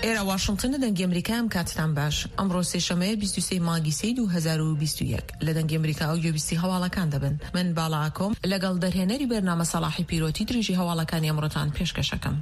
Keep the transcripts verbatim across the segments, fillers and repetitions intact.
ئێرە واشنگتن لە دەنگی ئەمریکا ئەم کاتتان باش. ئەمڕۆ سێشەمەیە بیست و سێ مانگی سەی دوو هەزار و بیست و یەک لە دەنگی ئەمریکا و گوێبیستی هەواڵەکان دەبن. من باڵا ئاکۆم لەگەڵ دەرهێنەری بەرنامە سەلاحی پیرۆتی درێژی هەواڵەکانی ئەمڕۆتان پێشکەشەکەم.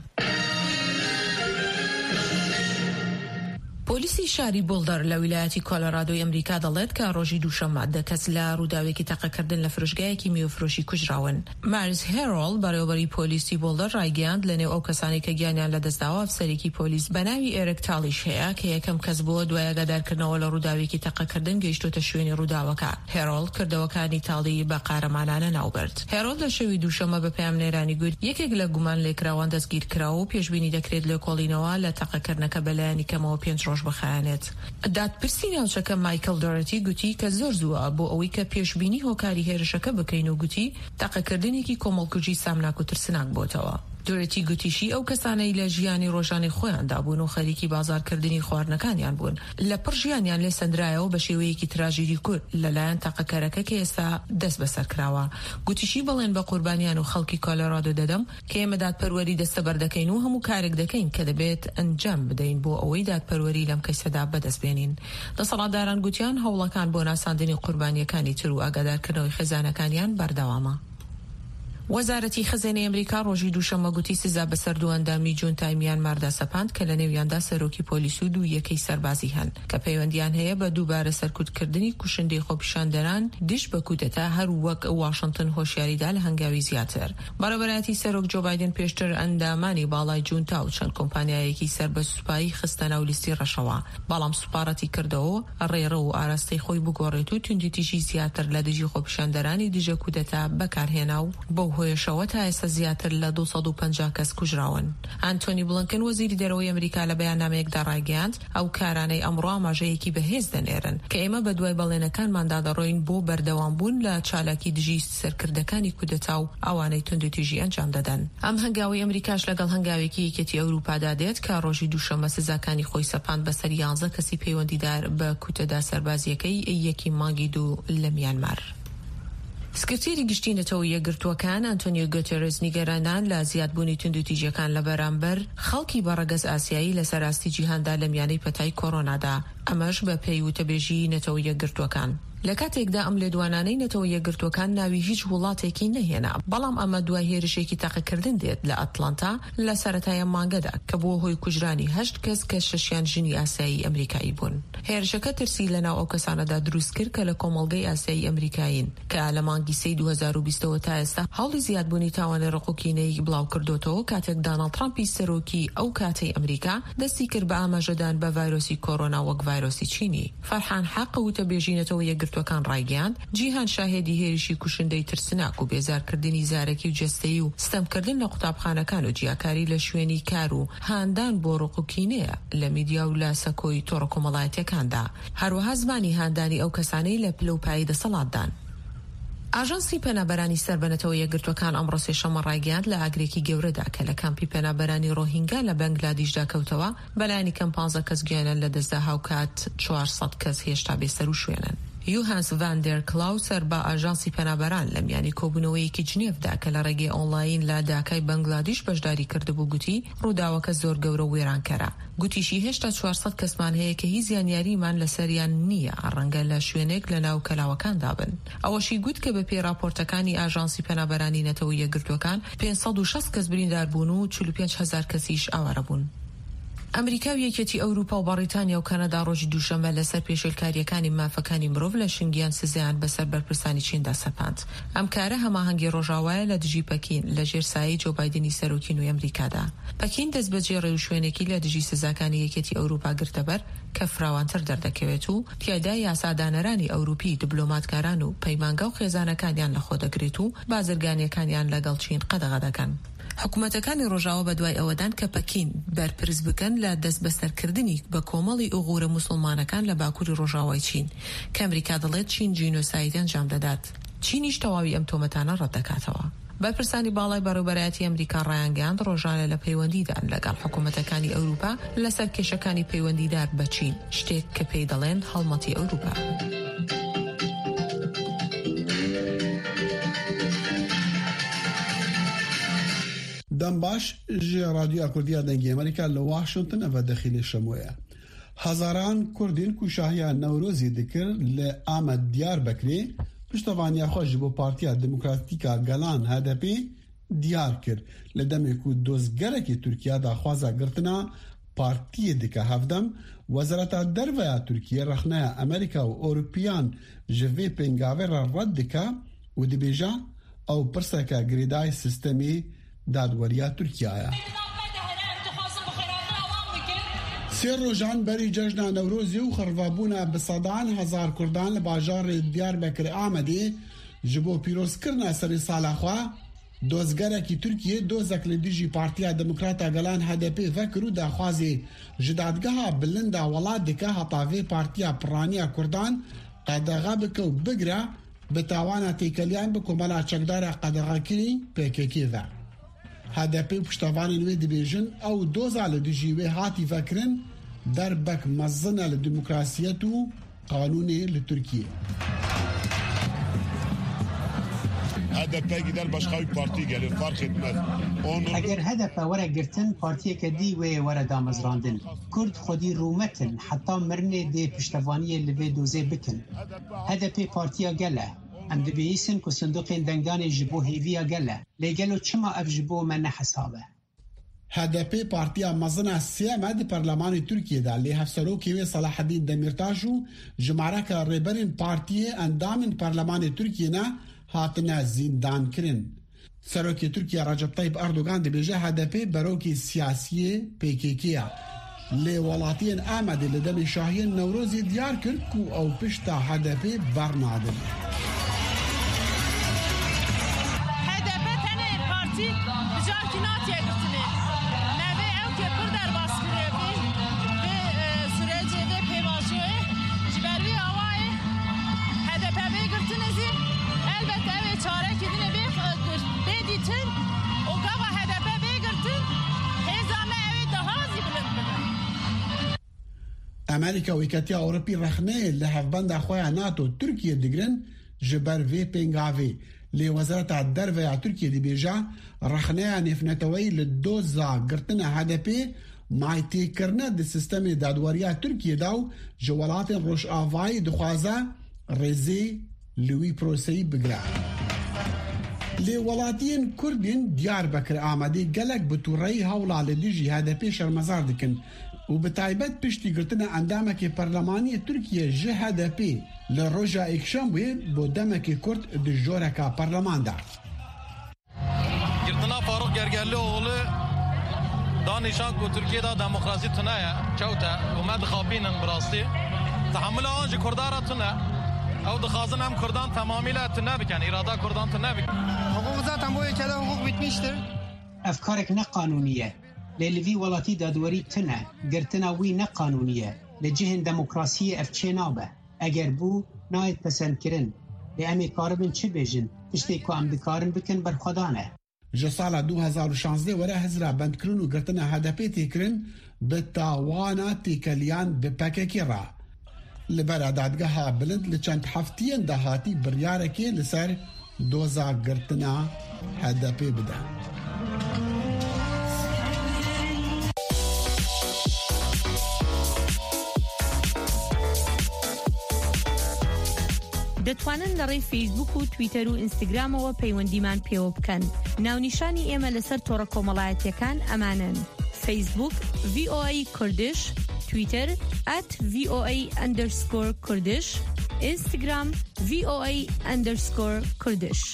پۆلیسی شاری بولدەر لە ویلایەتی کۆلۆرادۆی ئەمریکا دەڵێت کە ڕۆژی دووشەممە دە کەس لە ڕووداوێکی تەقەکردن لە فرۆشگایەکی میوەفرۆشی کوژراون. مارس هێرۆڵ بەڕێوەبەری پۆلیسی بولدەر ڕایگەیاند لەنێو ئەو کەسانی کە گیانیان لە دەستداوە ئەفسەرێکی پۆلیس بە ناوی ئێرک تاڵیش هەیە کە یەکەم کەس بووە دوای ئاگادارکردنەوە لە ڕووداوێکی تەقەکردن گەیشتۆتە شوێنی ڕووداوەکە. هێرۆڵ کردەوەکانی تاڵی بە قارەمانانە ناوبرد. هێرۆڵ لە شەوی دووشەممە بە پەیامنێرانی گوت یەکێک لە گومان لێکراوان دەستگیر کراوە و پێشبینی دەکرێت لە کۆڵینەوە لە تەقەکردنەکە بەلایانی کەمەوە پێنج ڕۆژ بخایەنێت. دادپرسی ناوچەکە مایکل دۆرەتی گوتی کە زۆر زووە بۆ ئەوەی کە پێشبینی هۆکاری هێرشەکە بکەین و گوتی تاقەکردنێکی کۆمەڵکوژی سامناک و ترسناک بۆتەوە. دۆرەتی گوتیشی ئەو کەسانەی لە ژیانی ڕۆژانی خۆیاندا بوون و خەریکی بازارکردنی خواردنەکانیان بوون لە پڕ ژیانیان لێ سەندرایەوە بە شێوەیەکی تراژیدی کورد لەلایەن تاقەکەرەکە کە ئێستا دەست بەسەر کراوە. گوتیشی بڵێن بە قوربانیان و خەڵکی کۆلۆرادۆ دەدەم کە ئێمە دادپەروەری دەستەبەر دەکەین و هەموو کارێک دەکەین کە دەبێت ئەنجام بدەین بۆ ئەوەی دادپەروەری لەم کەیسەدا بەدەست بێنین. دەسەڵاتداران گوتیان هەوڵەکان بۆ ناساندنی قوربانیەکانی تر و ئاگادارکردنەوەی خێزانەکانیان بەردەوامە. وەزارەتی خزانەی ئەمریکا ڕۆژی دووشەممە گوتی سزا بەسەر دوو ئەندامی جونتای میانماردا سەپاند کە لە نێویاندا سەرۆکی پۆلیس و دوو یەکەی سەربازی هەن کە پەیوەندیان هەیە بە دووبارە سەرکوتکردنی کوشندەی خۆپیشاندەران دیش بە کوودەتا هەر وەک واشنگتن هۆشیاریدا لە هەنگاوی زیاتر. بەڕێوەبەرایەتی سەرۆک جۆ بایدن پێشتر ئەندامانی باڵای جونتا و چەند کۆمپانیایەکی سەربەسوپایی خستە ناو لیستی ڕەشەوە، بەڵام سوپاڕەتی کردەوە ڕێڕە و ئاراستەی خۆی بگۆڕێت و توندیتیژی زیاتر لە دژی خۆپیشاندەرانی دژە کوودەتا بەکارهێنا و بەو هۆیشەوە تا ئێستا زیاتر لە دوو سەد و پەنجا کەس کوژراون. ئانتۆنی بڵنکن وەزیری دەرەوەی ئەمریکا لە بەیاننامەیەکدا ڕایگەیاند ئەو کارانەی ئەمڕۆ ئاماژەیەکی بەهێز دەنێرن کە ئێمە بە دوای بەڵێنەکانماندا دەڕۆین بۆ بەردەوامبوون لە چالاکی دژی سەرکردەکانی کوودەتا و ئەوانەی توندیتیژی ئەنجام دەدەن. ئەم هەنگاوی ئەمریکاش لەگەڵ هەنگاوێکی یەکێتی ئەوروپادا دێت کە ڕۆژی دووشەممە سزاکانی خۆی سەپاند بەسەر یانزە کەسی پەیوەندیدار بە کوتەدا سەربازیەکەی یەکی مانگی دوو لە میانمار. سکرتێری گشتی نەتەوە یەکگرتووەکان ئەنتۆنیۆ گوتێرێز نیگەرانان لە زیادبوونی توندوتیژیەکان لە بەرامبەر خەڵکی بەڕەگەز ئاسیایی لە سەراستی جیهاندا لە میانەی پەتای کۆڕۆنادا، ئەمەش بە پێی وتەبێژی نەتەوە یەکگرتووەکان. لە کاتێکدا ئەم لێدوانانەی نەتەوە یەکگرتووەکان ناوی هیچ وڵاتێکی نەهێنا، بەڵام ئەمە دوای هێرشێکی تاقەکردن دێت لە ئەتلانتا لە سەرەتایە مانگەدا کە بووە هۆی کوژرانی هەشت کەس کە شەشیان ژنی ئاسیایی ئەمریکایی بوون. هێرشەکە ترسی لەناو ئەو کەسانەدا دروست کرد کە لە کۆمەڵگەی ئاسیایی ئەمریکایین کە لە مانگی سەی دوو هەزار و بیستەوە تا ئێستا هەوڵی زیادبوونی تاوانە ڕقوکینەی بڵاو کردوتەوە کاتێک داناڵد ترامپی سەرۆکی ئەو کاتەی ئەمریکا دەستی کرد بە ئاماژەدان بە ڤایرۆسی کۆڕۆنا وەک ڤایرۆسی چینی. فەرحان حەق وتەبێژینەتەوە یەکگرتووەکان ڕایگەیاند جیهان شاهێدی هێرشی کوشندەی ترسناک و بێزارکردنی زارەکی و جەستەیی و ستەمکردن لە قوتابخانەکان و جیاکاری لە شوێنی کار و هاندان بۆ ڕقوکینەیە لە میدیا و لە سەکۆی تۆڕە کۆمەڵایەتیەکاندا، هەروەها زمانی هاندانی ئەو کەسانەی لە پلەپایی دەسەڵاتدان. ئاژانسی پەنابەرانی سەربەنەتەوە یەکگرتوەکان ئەمڕۆ سێشەممە ڕایگەیاند لە ئاگرێکی گەورەدا کە لە کامپی پەنابەرانی ڕۆهینگا لە بەنگلادیشدا کەوتەوە بەلایانی کەم پانزە کەس گیانیان لە دەستدا هاوکات چوارسەد کەس هێشتا بێسەر و شوێنن. یوهانس ڤاندێر کلاوسەر بە ئاژانسی پەنابەران لە میانی کۆبوونەوەیەکی جنێڤدا کە لە ڕێگەی ئۆنلاین لە داکای بەنگلادیش بەشداری کردبوو گوتی ڕووداوەکە زۆر گەورە و وێرانکەرە. گوتیشی هێشتا چوارسەد کەسمان هەیە کە هیچ زیانیاریمان لەسەریان نییە، ڕەنگە لە شوێنێک لە ناو کەلاوەکاندا بن. ئەوەشی گوت کە بە پێی راپۆرتەکانی ئاژانسی پەنابەرانی نەتەوە یەکگرتووەکان پێنج سەد و شەست کەس بریندار بوون و چل و پێنج هەزار کەسیش ئاوارە بوون. ئەمریکا و یەکێتی ئەوروپا و بەڕیتانیا و کەنەدا ڕۆژی دووشەممە لەسەر پێشێلکاریەکانی مافەکانی مرۆڤ لە شنگیان سزایان بەسەر بەرپرسانی چیندا سەپاند. ئەم کارە هەماهەنگی ڕۆژاوایە لە دژی پەکین لە ژێر سایەی جۆ بایدنی سەرۆکی نوێی ئەمریکادا. پەکین دەست بەجێ ڕێو شوێنێکی لە دژی سزاکانی یەکێتی ئەوروپا گرتەبەر کە فراوانتر دەردەکەوێت و تیایدا یاسادانەرانی ئەوروپی، دیبلۆماتکاران و پەیمانگە و خێزانەکانیان لەخۆ دەگرێت و بازرگانیەکانیان لەگەڵ چین قەدەغە دەکەن. حکوومەتەکانی ڕۆژاوە بە دوای ئەوەدان کە پەکین بەرپرس بکەن لە دەست بەسەرکردنی بە کۆمەڵی ئوغورە موسڵمانەکان لە باکووری ڕۆژاوای چین کە ئەمریکا دەڵێت چین جینۆساید ئەنجام دەدات. چینیش تەواوی ئەم تۆمەتانە ڕەت دەکاتەوە. بەرپرسانی باڵای بەڕێوەبەرایەتی ئەمریکا ڕایانگەیاند ڕۆژانە لە پەیوەندیدان لەگەڵ حکوومەتەکانی ئەوروپا لەسەر کێشەکانی پەیوەندیدار بە چین، شتێک کە پێی دەڵێن هەڵمەتی ئەوروپا. دنباش جی رادیو کردیا دنگی امریکا لواشنطن و داخل شمویه هزاران کردین کو شاهیا نوروزی دکر ل آمد دیار بکری پشتوانیا خوش بو پارتیا دموکراتیکا گلان هدپی دیار کرد لدمی کو دوزگره کی ترکیه دا خوازا گرتنا پارتی دکه هفدم وزارت درویا ترکیه رخنه امریکا و اوروپیان جوی پنگاوه را رد دکه و دی بیجا او پرسکا گریدای سیستمی دادوریا ترکیه. سیر روزان بری جشن نوروزی و خرابونا بصدان هزار کردان لباجار دیاربکر آمدی جبو پیروز کرنا سری سال خوا دوزگره کی ترکیه دوزک لدیجی پارتیا دموکراتا گلان هدپی فکرو دا خوازی جدادگاه بلندا ولاد دکه هطاوی پارتیا پرانیا کردان قدغه بکو بگره بتاوانا تیکلیان بکو ملا چکدار قدغه کلی پیککی ده هدپی پشتوانی نوی دیبیجن او دوزا لدیجیوی هاتی فکرن در بک مزنه لدیموکراسیت و قانونی لترکیه هدف gider başka bir parti gelir fark etmez. Onu eğer hedefe vara girtin partiye kedi ve vara damızrandın. Kurd xodi rumetin hatta mirne de piştevaniye li doze bikin. Hedefe partiye gele. Em dibiysin ku sunduqên denganê ji bo hêviya gele. Lê gelo çima ev ji bo me ne hesabe. H D P partiya mezina sême di Parlemanê Tirkiyê de lê hevserokê wê Salaheddîn Demirtaş û ji mareka rêberên partiyê endamên Parlemanê Tirkiyê ne hatine zindankirin. Serokê Tirkiye Recep Tayyip Erdogan dibêje H D P berokê siyasiyê P K K ye. Lê welatiyên Amedê li demê şahiyên Newrozê diyar kir ku ew pişta H D P bernadin. امریکا و یکتیا اوروپی رخنه لحفبند اخویا ناتو ترکیه دیگرن جبر وی پنگاوی لی وزارت درویا ترکیه دی بیجا رخنه نفنتوی لدوزا گرتن هدپی مایتی کرنه دی سیستم دادوریا ترکیه داو جوالات روش آوائی دخوازه رزی لوی پروسی بگره لی ولاتین کردین دیار بکر آمدی گلک بطوری هولا لدیجی هدپی شرمزار دکن و بتایبەت پشتی گرتنە ئەندامێکی پەرلەمانی تورکیە ji H D P لە ڕۆژە یەکشەمبێ بۆ دەمێکی کورد di ژۆرەکە پەرلەماندا. گرتنا فاروق گەرگەللioğlu danîşan ku Tirkiyeyê de demokrasî tune ye çewte û me dixapînin bi rastî tehamûla wan ji Kurdan re tune ew dixwazin em Kurdan temamîle tune bikin îrada Kurdan tune bikin. Hukuk zaten bu ülkede hukuk bitmiştir. Efkarek ne kanuniye. لێلوی وڵاتی دادوەری تنە گرتنا وی نەقانونیە لە جهێن دەموکراسیە ئەف چێ نابە ئەگەر بوو نایەت پەسەندکردن لێ ئەمێ کاربن چ بێژن تشتێک کو ئەم دکارن بکن بەرخۆدانە. ji sala du hezar û şanzdê were hezra bendkirin û girtina H D P têkirin bi tawana têkeliyan bi P K K re. Li ber dadgeha bilind li çend heftiyên dahatî biryarekê li ser doza girtina H D P bide. دەتوانن لە ڕێی فیسبوک و تویتەر و ئینستاگرامەوە پەیوەندیمان پێوە بکەن. ناونیشانی ئێمە لەسەر تۆڕە کۆمەڵایەتیەکان ئەمانن: فیسبوک V O A کوردش، تویتەر at V O A underscore کوردش، ئینستاگرام V O A underscore کوردش.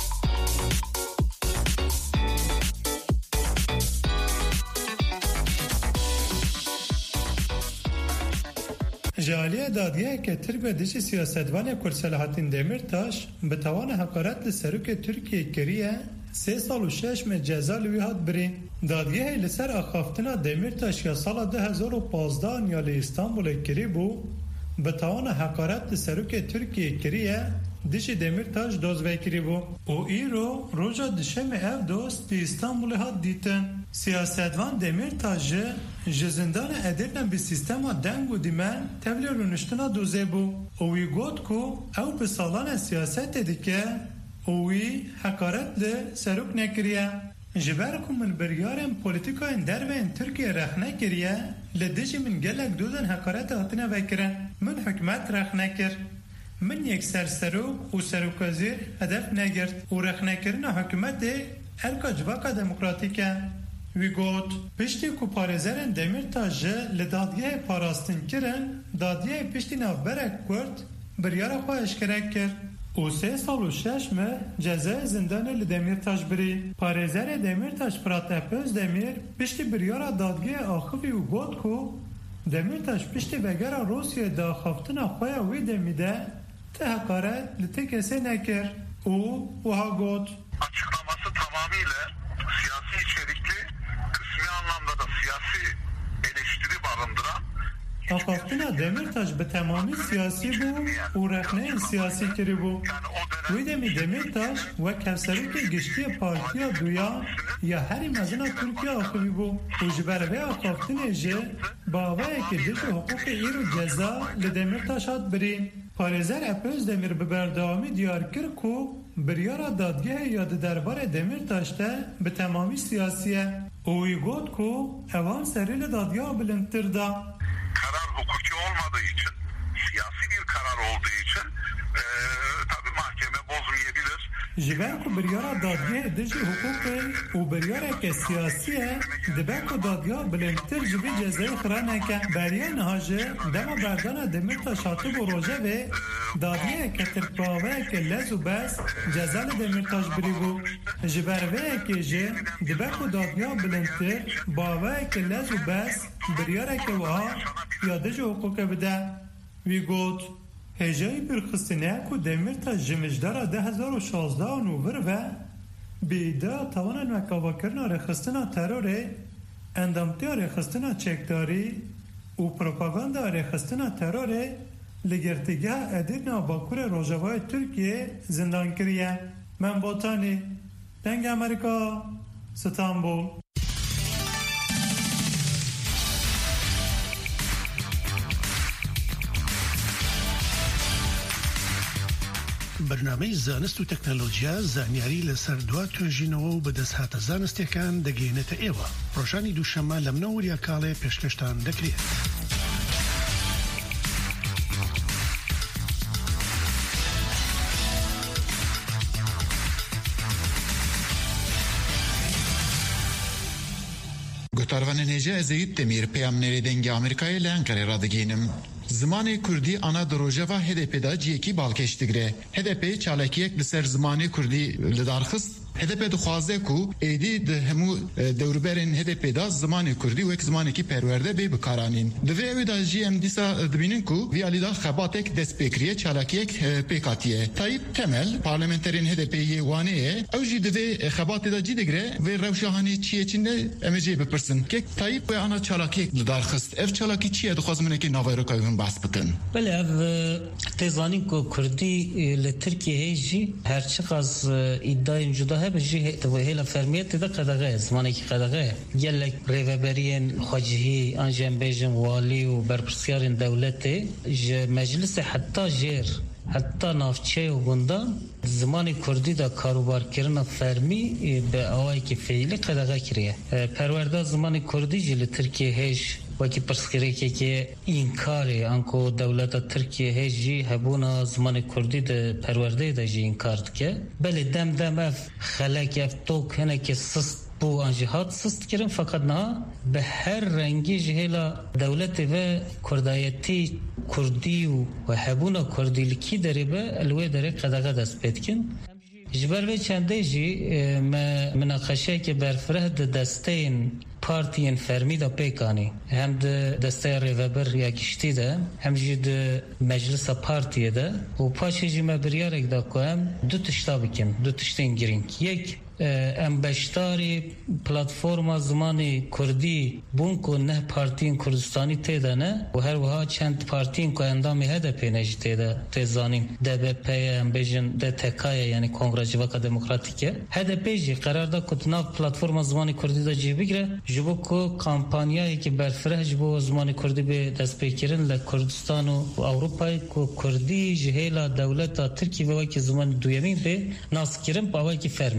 جاليه داديه که ترک و دیجی سیاستوان کرد صلاحالدین دمیرتاش به توان حقارت لسروک ترکیه کریه سه سال و شش مه جزا لوی هات بری. دادیه لسر اخافتنا دمیرتاش یا سال ده هزار و پازده نیال استانبول کری بو به توان حقارت لسروک ترکیه کریه دیجی دمیرتاش دوز وکری بو او ایرو روژا دشم اف دوست دی استانبول هات دیتن. سیاستوان دمیرتاش جزندان ادرنن به سیستم دنگ و دیمن تبلیغ رونشتنا دوزه بو. اوی گوت کو او به سالان سیاست دیگه اوی حقارت ل سروک نکریه. جبركم من بريارم بوليتيكا اندربين تركيا رخنا كريا لدجي من قلق دودن هكارات هاتنا بكرا من حكمات رخنا كر من يكسر سروك و سروكازير هدف نگرد و رخنا کرنا حكمت ارکا جواکا دموکراتیکا وی گوت پشتی کو پارێزەرên Demirtaş لدادگه پاراستن کرن دادگه پشتی ناوبرک کرد بریارا خو اشکرک کرد او سه سال و شش مه جزای زندان لدمیرتاش بری پارێزەر Demirtaş Fırat Özdemir پشتی بریارا دادگه آخوی و گوت کو Demirtaş piştî vegera Rusya'ya daxaftina xwe ya wê demî de te hekaret li te kesê nekir û wiha got. Açıklaması tamamıyla siyasi içerikli, kısmi anlamda da siyasi eleştiri barındıran. Axaftina Demirtaş bi temamî siyasî bû û rexneyên siyasî kirî bû. Wê demî Demirtaş wek hevserokê giştî Partiya Duya ya herî mezina Tirkiye axivî bû û ji ber vê axaftinê jî bavayekî dijî hiqûqê îro ceza li Demirtaş hat birî. Parêzer Özdemir bi berdewamî diyar kir ku biryara dadgehê ya di derbarê Demirtaş de bi temamî siyasî ye û wî got ku evan serî li dadgeha bilindtir da. Karar hukuki olmadığı için, siyasi bir karar olduğu için e, tabii mahkeme bozmayabilir. Jiber ku biryara dadgehê dijî hiqûqê û biryareke siyasî ye dibe ku dadgeha bilindtir ji vê cezayê xira neke. Beriya niha jî dema berdana Demirtaş hatibû rojevê dadgeheke tirkbavayeke lez û bes ceza li Demirtaş birî bû. Ji ber vê yekê jî dibe ku dadgeha bilindtir bavayeke lez û bes biryareke wiha ya dijî hiqûqê bide. Wî got hêjayî pîrxistinê ku Demirtaş ji mijdara de hezar û şazda û nûvir ve bêda tawanên mekavakirina rêxistina terorê endamtiya rêxistina çekdarî û propaganda rêxistina terorê li girtîgeha Edirne Bakurê Rojavayê Tirkiyeyê zindan kiriye. Min Botanî, Dengê Amerîka, Stenbul. برنامه زانست و تکنولوژیا زانیاری لسر دوا توێژینەوە و بەدەستهاتە زانستیەکان دەگەینێتە ئێوە. ڕۆژانی دووشەممە لە منە وریە کاڵێ پێشکەشتان دەکرێت. Gotarvanên Ezeyît Demîr peyamnerê Dengê Amerîkayê li Enqerê radigînim. Zimanê Kurdî ana di rojeva H D P da ciyekî balkêş digire. H D P çalakiyek li ser zimanê Kurdî li darxist. H D P dixwaze ku êdî di hemû dewrberên H D P da zimanê Kurdî wek zimanekî perwerde bê bikaranîn. Di vê ew da jî em dîsa dibînin ku vî alî da xebatek destpêkiriye çalakiyek pêk hatiye. Tayyip Temel parlamenterên H D P'yê wanê ye ew jî di vê xebatê da cî digire vê rewşahanê çi ye çi ne em ê jê bipirsin. Kek Tayyip wê ana çalakiyek li darxist. Ev çalakî çi ye dixwazim hinekî naveyrokayê hûn bahs bikin. Belê ev têzanîn ku Kurdî li Tirkiyeyê jî her çi qas îddiayên cuda hebe jî hêla fermiyetê de qedexeye zimanekî qedexeye. Gelek rêveberiyên xwecihî an jî em bêjin walî û berpirsyarên dewletê ji meclisê heta jêr heta navçeyê û gundan zimanê Kurdî da karûbarkirina fermî bi awayekî fêlî qedexe kiriye. Perwerda zimanê Kurdî jî li Tirkiye hêj wekî pirsgirêkekê înkarê an ku dewleta Tirkiye hêj jî hebûna zimanê Kurdî di perwerdeyê de jî înkar dike. Belê dem dem ev xelek ev tok hinekî sist bû an jî hat sist kirin fakat niha bi her rengî ji hêla dewletê ve kurdayetî Kurdî û hebûna kurdîlikî derê be li wê derê qedexe dest pê dikin. Ji ber vê çendê jî me münaqeşeyekê berfireh di desteyên partiyên fermî da pêk anî. Hem di desteya rêveber ya giştî de hem jî di meclisa partiyê de û paşê jî me biryarek da ku em du tişta bikin, du tiştên girîng. Yek em beşdarê platforma zimanê Kurdî bûn ku neh partiyên Kurdistanî têde ne û her wiha çend partiyên ku endamê H D P ne jî têde tê zanîn. D B P'ye em bêjin D T K'ye yani Kongra Civaka Demokratîk ye. H D P jî qerar da ku nav platforma zimanê Kurdî da cî bigire ji bo ku kampanyayekî berfireh ji bo zimanê Kurdî bê destpêkirin li Kurdistan û Ewropayê ku Kurdî ji hêla dewleta Tirkiye ve wekî zimanê duyemîn bê naskirin bi awayekî fermî.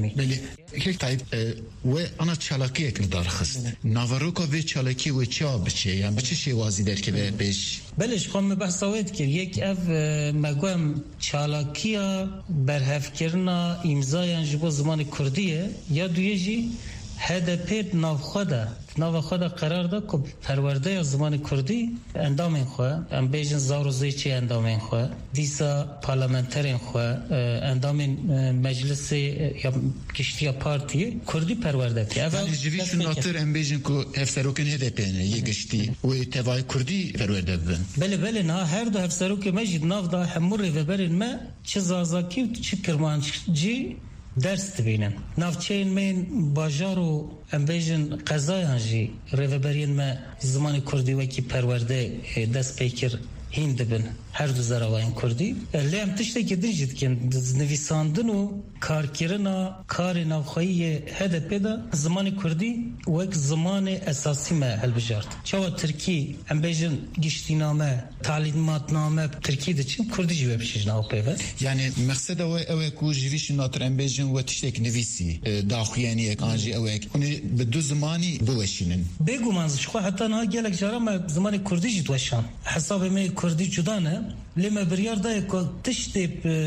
هيك طيب وانا تشالكي كدار خست نافاروكا في تشالكي وتشاب بشي يعني بچه شي وازي در كده بيش بلش قام بحثاويت كر يك اف مقام تشالكيا برهف كرنا امضاء جبو زمان كرديه يا دويجي هدف نافخدا نافخدا قرار دا که پرورده زمان کردی اندام خواه ام بیجن زاروزی چی اندام خواه دیسا پارلمانترین خواه اندام مجلس یا کشتی پارتی کردی پرورده تی یعنی جویش ناتر ام بیجن که هفسروکن هدپینه یه کشتی و توای کردی پرورده ببن بله بله نه هر دو هفسروک مجید ناف دا همور و برین ما چه زازاکی و چه کرمانجی درس تبینن نافچین من باجارو امبیجن قضایانجی ریوبرین ما زمان کردی وکی پرورده دست پیکر هند بن هر دو زراوین کردی لیم تشتی که دیجید کن نویساندن و کارکرنا کار نوخایی هدف دا زمان کردی وک زمان اساسی ما هلبجارد چوا ترکی امبیجن گشتینامه تعلیمات نامه ترکی ده چیم کردی جوه بشیج ناو پیوه یعنی مقصد اوه اوه کو جویش ناتر امبیجن و تشتیک نویسی داخویانی یک آنجی اوه کنی به دو زمانی بوشینن بگو منزش خو حتی نه گلک جارا ما زمان کردی جد وشان حساب می کردی جدانه لما بریار دای که تشتی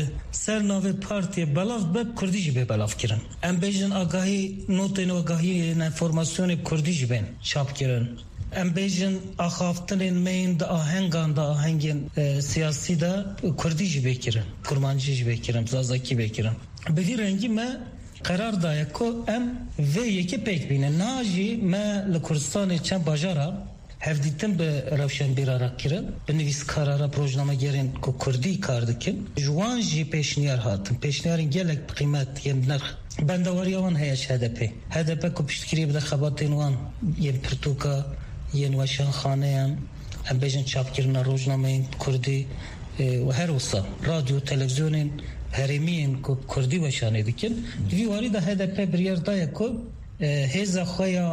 سر ناو پارتی بلاف به کردی جبه بلاف کرن ام بیجن آگاهی نوتین و آگاهی انفورماسیون کردی جبن چاپ کرن ام بیجن آخافتن مین دا آهنگان دا آهنگین سیاسی دا کردی جبه کرن کرمانجی جبه کرن زازاکی بکرن به رنگی ما قرار دای که ام و یکی پیک بینه ناجی ما لکردستان چند باجارا هفدیتم به روشن بیرارا کرد به نویس کارارا پروژنامه گرین که کردی کار دکن جوان جی پیشنیار هاتم پیشنیارین گلک قیمت یم نرخ بندواری آن هیش هدپی هدپی که پشتگیری بده خباتین وان یم پرتوکا یم وشان خانه یم ام بیجن چاپ کرنا روزنامه کردی و هر وصا رادیو تلویزیون هرمین که کردی وشانه دکن دوی واری ده هدپی بریار دای که هزا خویا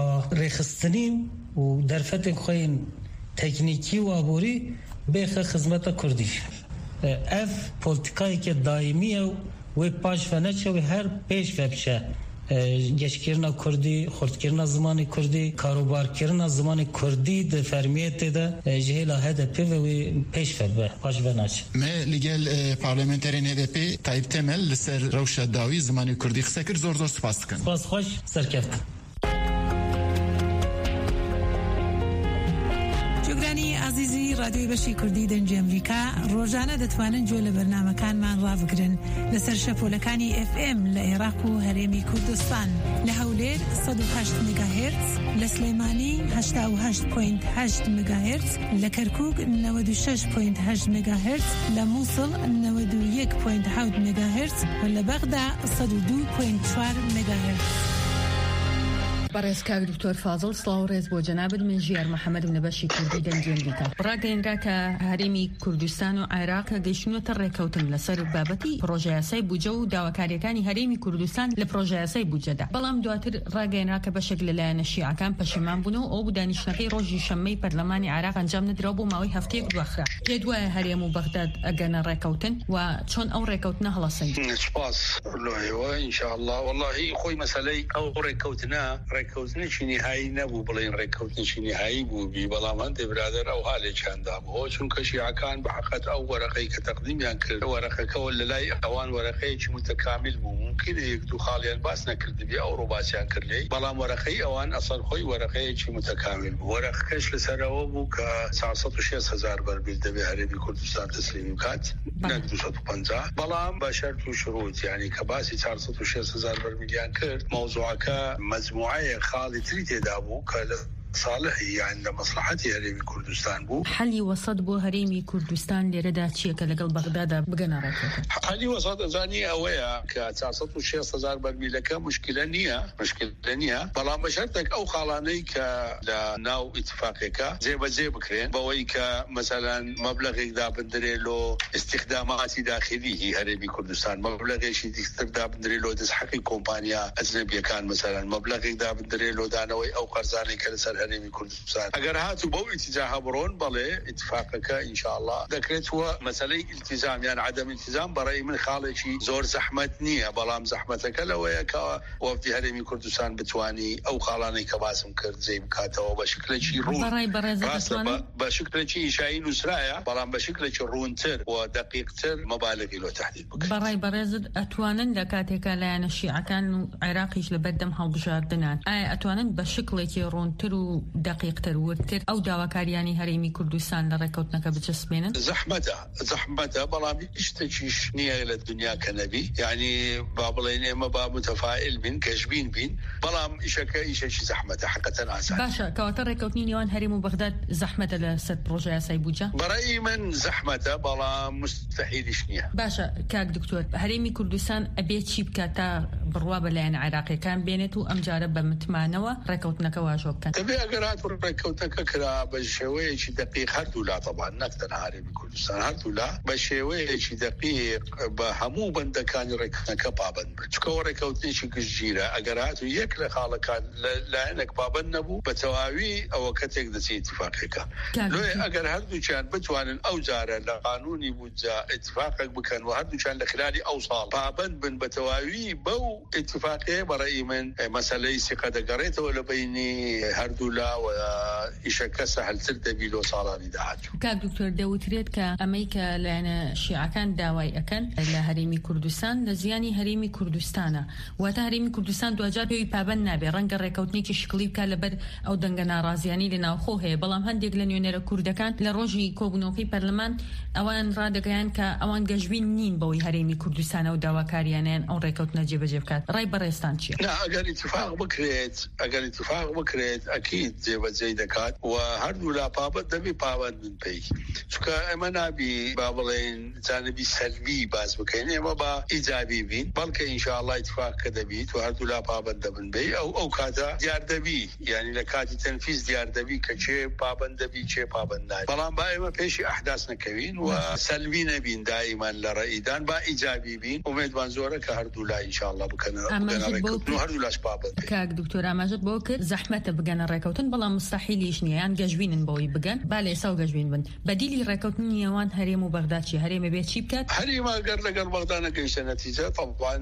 رخصتنیم و در فتح خوین تکنیکی و عبوری بیخ خدمت کردی اف پولیتیکایی که دائمیه و پاش فنچه و هر پیش وبشه گشکرنا کردی خردکرنا زمان کردی کاروبار کرنا زمان کردی ده فرمیت ده جهلا هدف و پیش وب پاش فنچه ما لگل پارلمانترین هدف طیب تمل لسر روش داوی زمان کردی خسکر زور زور سپاس کن سپاس خوش سرکفت عزیزی رادیوی بشی کردی دنج امریکا روزانه دتوانن جول برنامه کان من رافگرن لسر شپولکانی اف ام لعراق و هرمی کردستان لحولیر صد و هشت مگاهرتز لسلیمانی هشت و هشت پوینت هشت مگاهرتز لکرکوک نود و شش پوینت هشت مگاهرتز لموصل نود و یک پوینت هفت مگاهرتز و لبغداد صد و دو پوینت چهار مگاهرتز. برای کاوی دکتر فاضل سلاورز با جناب من جیار محمد و نباشی کردی دنجی امریکا راگین را که هرمی کردستان و عراق گشنو تر کوتن لسر بابتی پروژه سای بوجه و داواکاریکانی هرمی کردستان لپروژه سای بوجه ده بلام دواتر راگین را که به شکل لایه شیعه کان پشیمان بونو او بدانشناکی روزی شمی پارلمان عراق انجام ندرو بو ماوی هفته دو اخره جدوا هرم و بغداد اگن را کوتن و چون او را کوتنه هلاسن سپاس الله و ان شاء الله والله خوی مسئله او را کوتنه رکوتنی چینی هایی نبود بلین رکوتنی چینی هایی بود بی بالامند برادر او حالی چند آب چون کشی عکان به حقیقت او ورقی که تقدیم یان کرد ورقه کول لای اوان ورقی چی متکامل بود ممکن یک دو خالیان باس نکرد بی او رو باس یان کرد لی بالام ورقی اوان اصل خوی ورقی چی متکامل بود ورق کش لسر او بود که سیصد و شصت هزار برمیل دبی هرمی کردستان تسلیم کرد نقد دویست و پنجاه بالام با شرط و شروط یعنی که باسی سیصد و شصت هزار برمیل یان کرد موضوع که مجموعه خالي تريد دابو كلا صالحي يعني لمصلحتي هريمي كردستان بو حلي وسط بو هريمي كردستان لردا تشيك لقل بغداد بقنا راكو حلي وسط زاني اويا كتاسط وشيص هزار برميل كا مشكله نيه مشكله نيه بلا مشرتك او خالاني ك لناو اتفاقك زي بزي بكرين بويك مثلا مبلغ دا بندريلو استخدامات داخليه هريمي كردستان مبلغ شي استخدام بندريلو دز حقي كومبانيا اجنبيه كان مثلا مبلغ دا بندريلو دانوي او قرضاني كان هەرێمی کوردستان ئەگەر هاتو بەو ئیتیجاها بڕۆن بەڵێ اتفاقەکە ئینشاءالله دەکرێتوە مەسەلەی التزام یان عدم التزام بەڕێی من خاڵێکی زۆر زەحمەت نییە بەڵام زەحمەتەکە لەوەیە کە وەفدی هەرێمی کوردستان بتوانی ئەو خاڵانەی کە باسم کرد جێ بکاتەوە بە شکلێکی ڕوون بە شکلێکی ئیشایی نووسرایە بەڵام بە شکلێکی ڕوونتر و دقیقتر مەبالغی لۆ تهدید بکرێت بەڕای بەڕێزت ئەتوانن لە کاتێکە لایەنە شیعەکان و عێراقیش لە بەردەم هەڵبژاردنان ئایا ئەتوانن بە شکلێکی ڕوونتر و دقیقتر ورتر ئەو داواکاریانی هەرێمی کوردستان لە ڕێکەوتنەکە بچەسبێنن؟ زەحمەتە زەحمەتە بەڵام شتێکیش نییە لە دنیا کە نەبی یعنی با بڵێن ئێمە با متەفائل بین کەژبین بین بەڵام ئیشەکە ئیشێکی زەحمەتە حقەتەن ئاسان باشە کەواتە ڕێکەوتنی نێوان هەرێم و بەغداد زەحمەتە لە سەر پرۆژە یاسای بوجە؟ بەڕێی من زەحمەتە بەڵام مستەحیلیش نییە. باشە کاک دکتۆر هەرێمی کوردستان ئەبێ چی بکات تا بڕوا بەلایەن عێراقیەکان بێنێت و ئەم جارە بە متمانەوە ڕێکەوتنەکە واژۆ بکەن؟ دەبێ ئەگەر هات ڕێکەوتنەکە کرا بە شێوەیەکی دقیق هەردوو لا طبعا نەکتەنها هەرێمی کوردستان هەردوو لا بە شێوەیەکی دقیق بە هەموو بەندەکانی ڕێکەوتنەکە پابەند بن چونکە ڕێکەوتنێکی گشتگیرە ئەگەر هات و یەک لە خاڵەکان لایەنێک پابەند نەبوو بە تەواوی ئەوە کەتێک دەچێت اتفاقێکە لۆی ئەگەر هەردووچیان بتوانن ئەو جارە لە قانونی بوجە اتفاقێک بکەن و هەردووچیان لە خلالی ئەو ساڵ پابەند بن بە تەواوی بەو اتفاقەیە بەڕێی من مەسەلەی سیقە دەگەڕێتەوە لە بینی هەردوو لا و ئیشەکە سەهەلتر دەبی لۆ ساڵانی داهاتوو. کاک دکتۆر دەوترێت کە ئەمەی کە لایەنە شیعەکان داوای ئەکەن لە هەرێمی کوردستان لە زیانی هەرێمی کوردستانە واتە هەرێمی کوردستان دوجار پێوی پابەند نابێ ڕەنگە ڕێکەوتنێکی شکلی بکات لەبەر ئەو دەنگە ناڕازیانی لە ناوخۆ هەیە بەڵام هەندێک لە نوێنەرە کوردەکان لە ڕۆژی کۆبوونەوەی پەرلەمان ئەوان ڕادەگەیان کە ئەوان گەشبین نین بەوەی هەرێمی کوردستانە و داواکاریانیان ئەو ڕێکەوتنە جێبەجێ بکات. ڕای بەڕێستان چییە؟ نا ئەگەر اتفاق بکرێت ئەگەر اتفاق بکرێت ئەکید جێبەجێ دەکات و هەردوو لا پابەت دەبی پابەند بن پێی چونکە ئەمە نابی با بڵێن جانبی سەلبی باز بکەین ئێمە با ئیجابی بین بەڵکە ئینشاءالله اتفاق کە دەبیت و هەردوو لا پابەند دەبن بێ ئەو ئەو کاتە دیار دەبی یعنی لە کاتی تەنفیز دیار دەبی کە چێ پابەند دەبی چێ پابەند نابی بەڵام با ئێمە پێشی ئەحداث نەکەوین و سەلبی نەبین دائیمان لە ڕێئیدان با ئیجابی بین ئومێدوان زۆرە کە هەردوو لا ئینشاءالله بکەنە ڕێکەوتن و هەردوو لاش پابەند بێ. کاک دکتۆر ئاماژەت بۆ کرد زەحمەتە بگەنە ڕێکەوتن بەڵام مستەحیلیش نییە یان گەشبینن بەوەی بگەن با لە ئێستا و گەشبین بن بەدیلی ڕێکەوتنی نێوان هەرێم و بەغداد چی هەرێمە بێت چی بکات؟ هەرێمە گەر لەگەڵ بەغداد نەگەیشتە نەتیجە طبعاً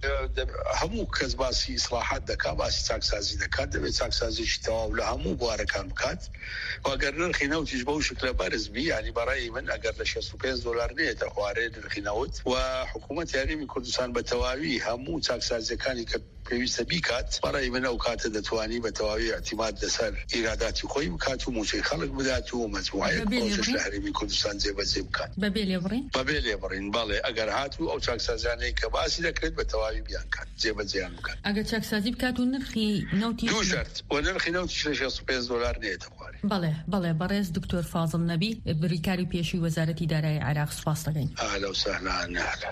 هەموو کەس باسی ئیسلاحات دەکات باسی چاکسازی دەکات دەبێت چاکسازیشی تەواو لە هەموو بوارەکان بکات و ئەگەر نرخی نەوتیش بەو شکلە بەرز بی ینی بەڕێی من ئەگەر لە شەست و پێنج دۆلار نێتە خوارێ نرخی نەوت و حکوومەتی هەرێمی کوردستان بە تەواوی هەموو چاکسازیەکانی کە پێویستە بیکات بەڕێی من ئەو کاتە دەتوانی بە تەواوی اعتیماد لەسەر ئیراداتی خۆی بکات و موچەی خەڵک بدات و مەجموعەیەک پرۆژەش لە هەرێمی کوردستان جێبەجێ بکات بەبێ لێبڕین بەبێ لێبڕین بەڵێ ئەگەر هاتوو ئەو چاکسازیانەی کە باسی دەکرێت بە تەواوی بیان کات جێبەجێیان بکات ئەگەر چاکسازی بکات و نرخی نەوتی دوو شەرت و نرخی نەوتیش لە شەست و پێنج دۆلار نێتە خوارێ. بەڵێ بەڵێ بەڕێز دکتۆر فازڵ نەبی بریکاری پێشووی وەزارەتی دارایی عێراق سوپاس دەکەین. ئاهلا و سەهلا نەهلا.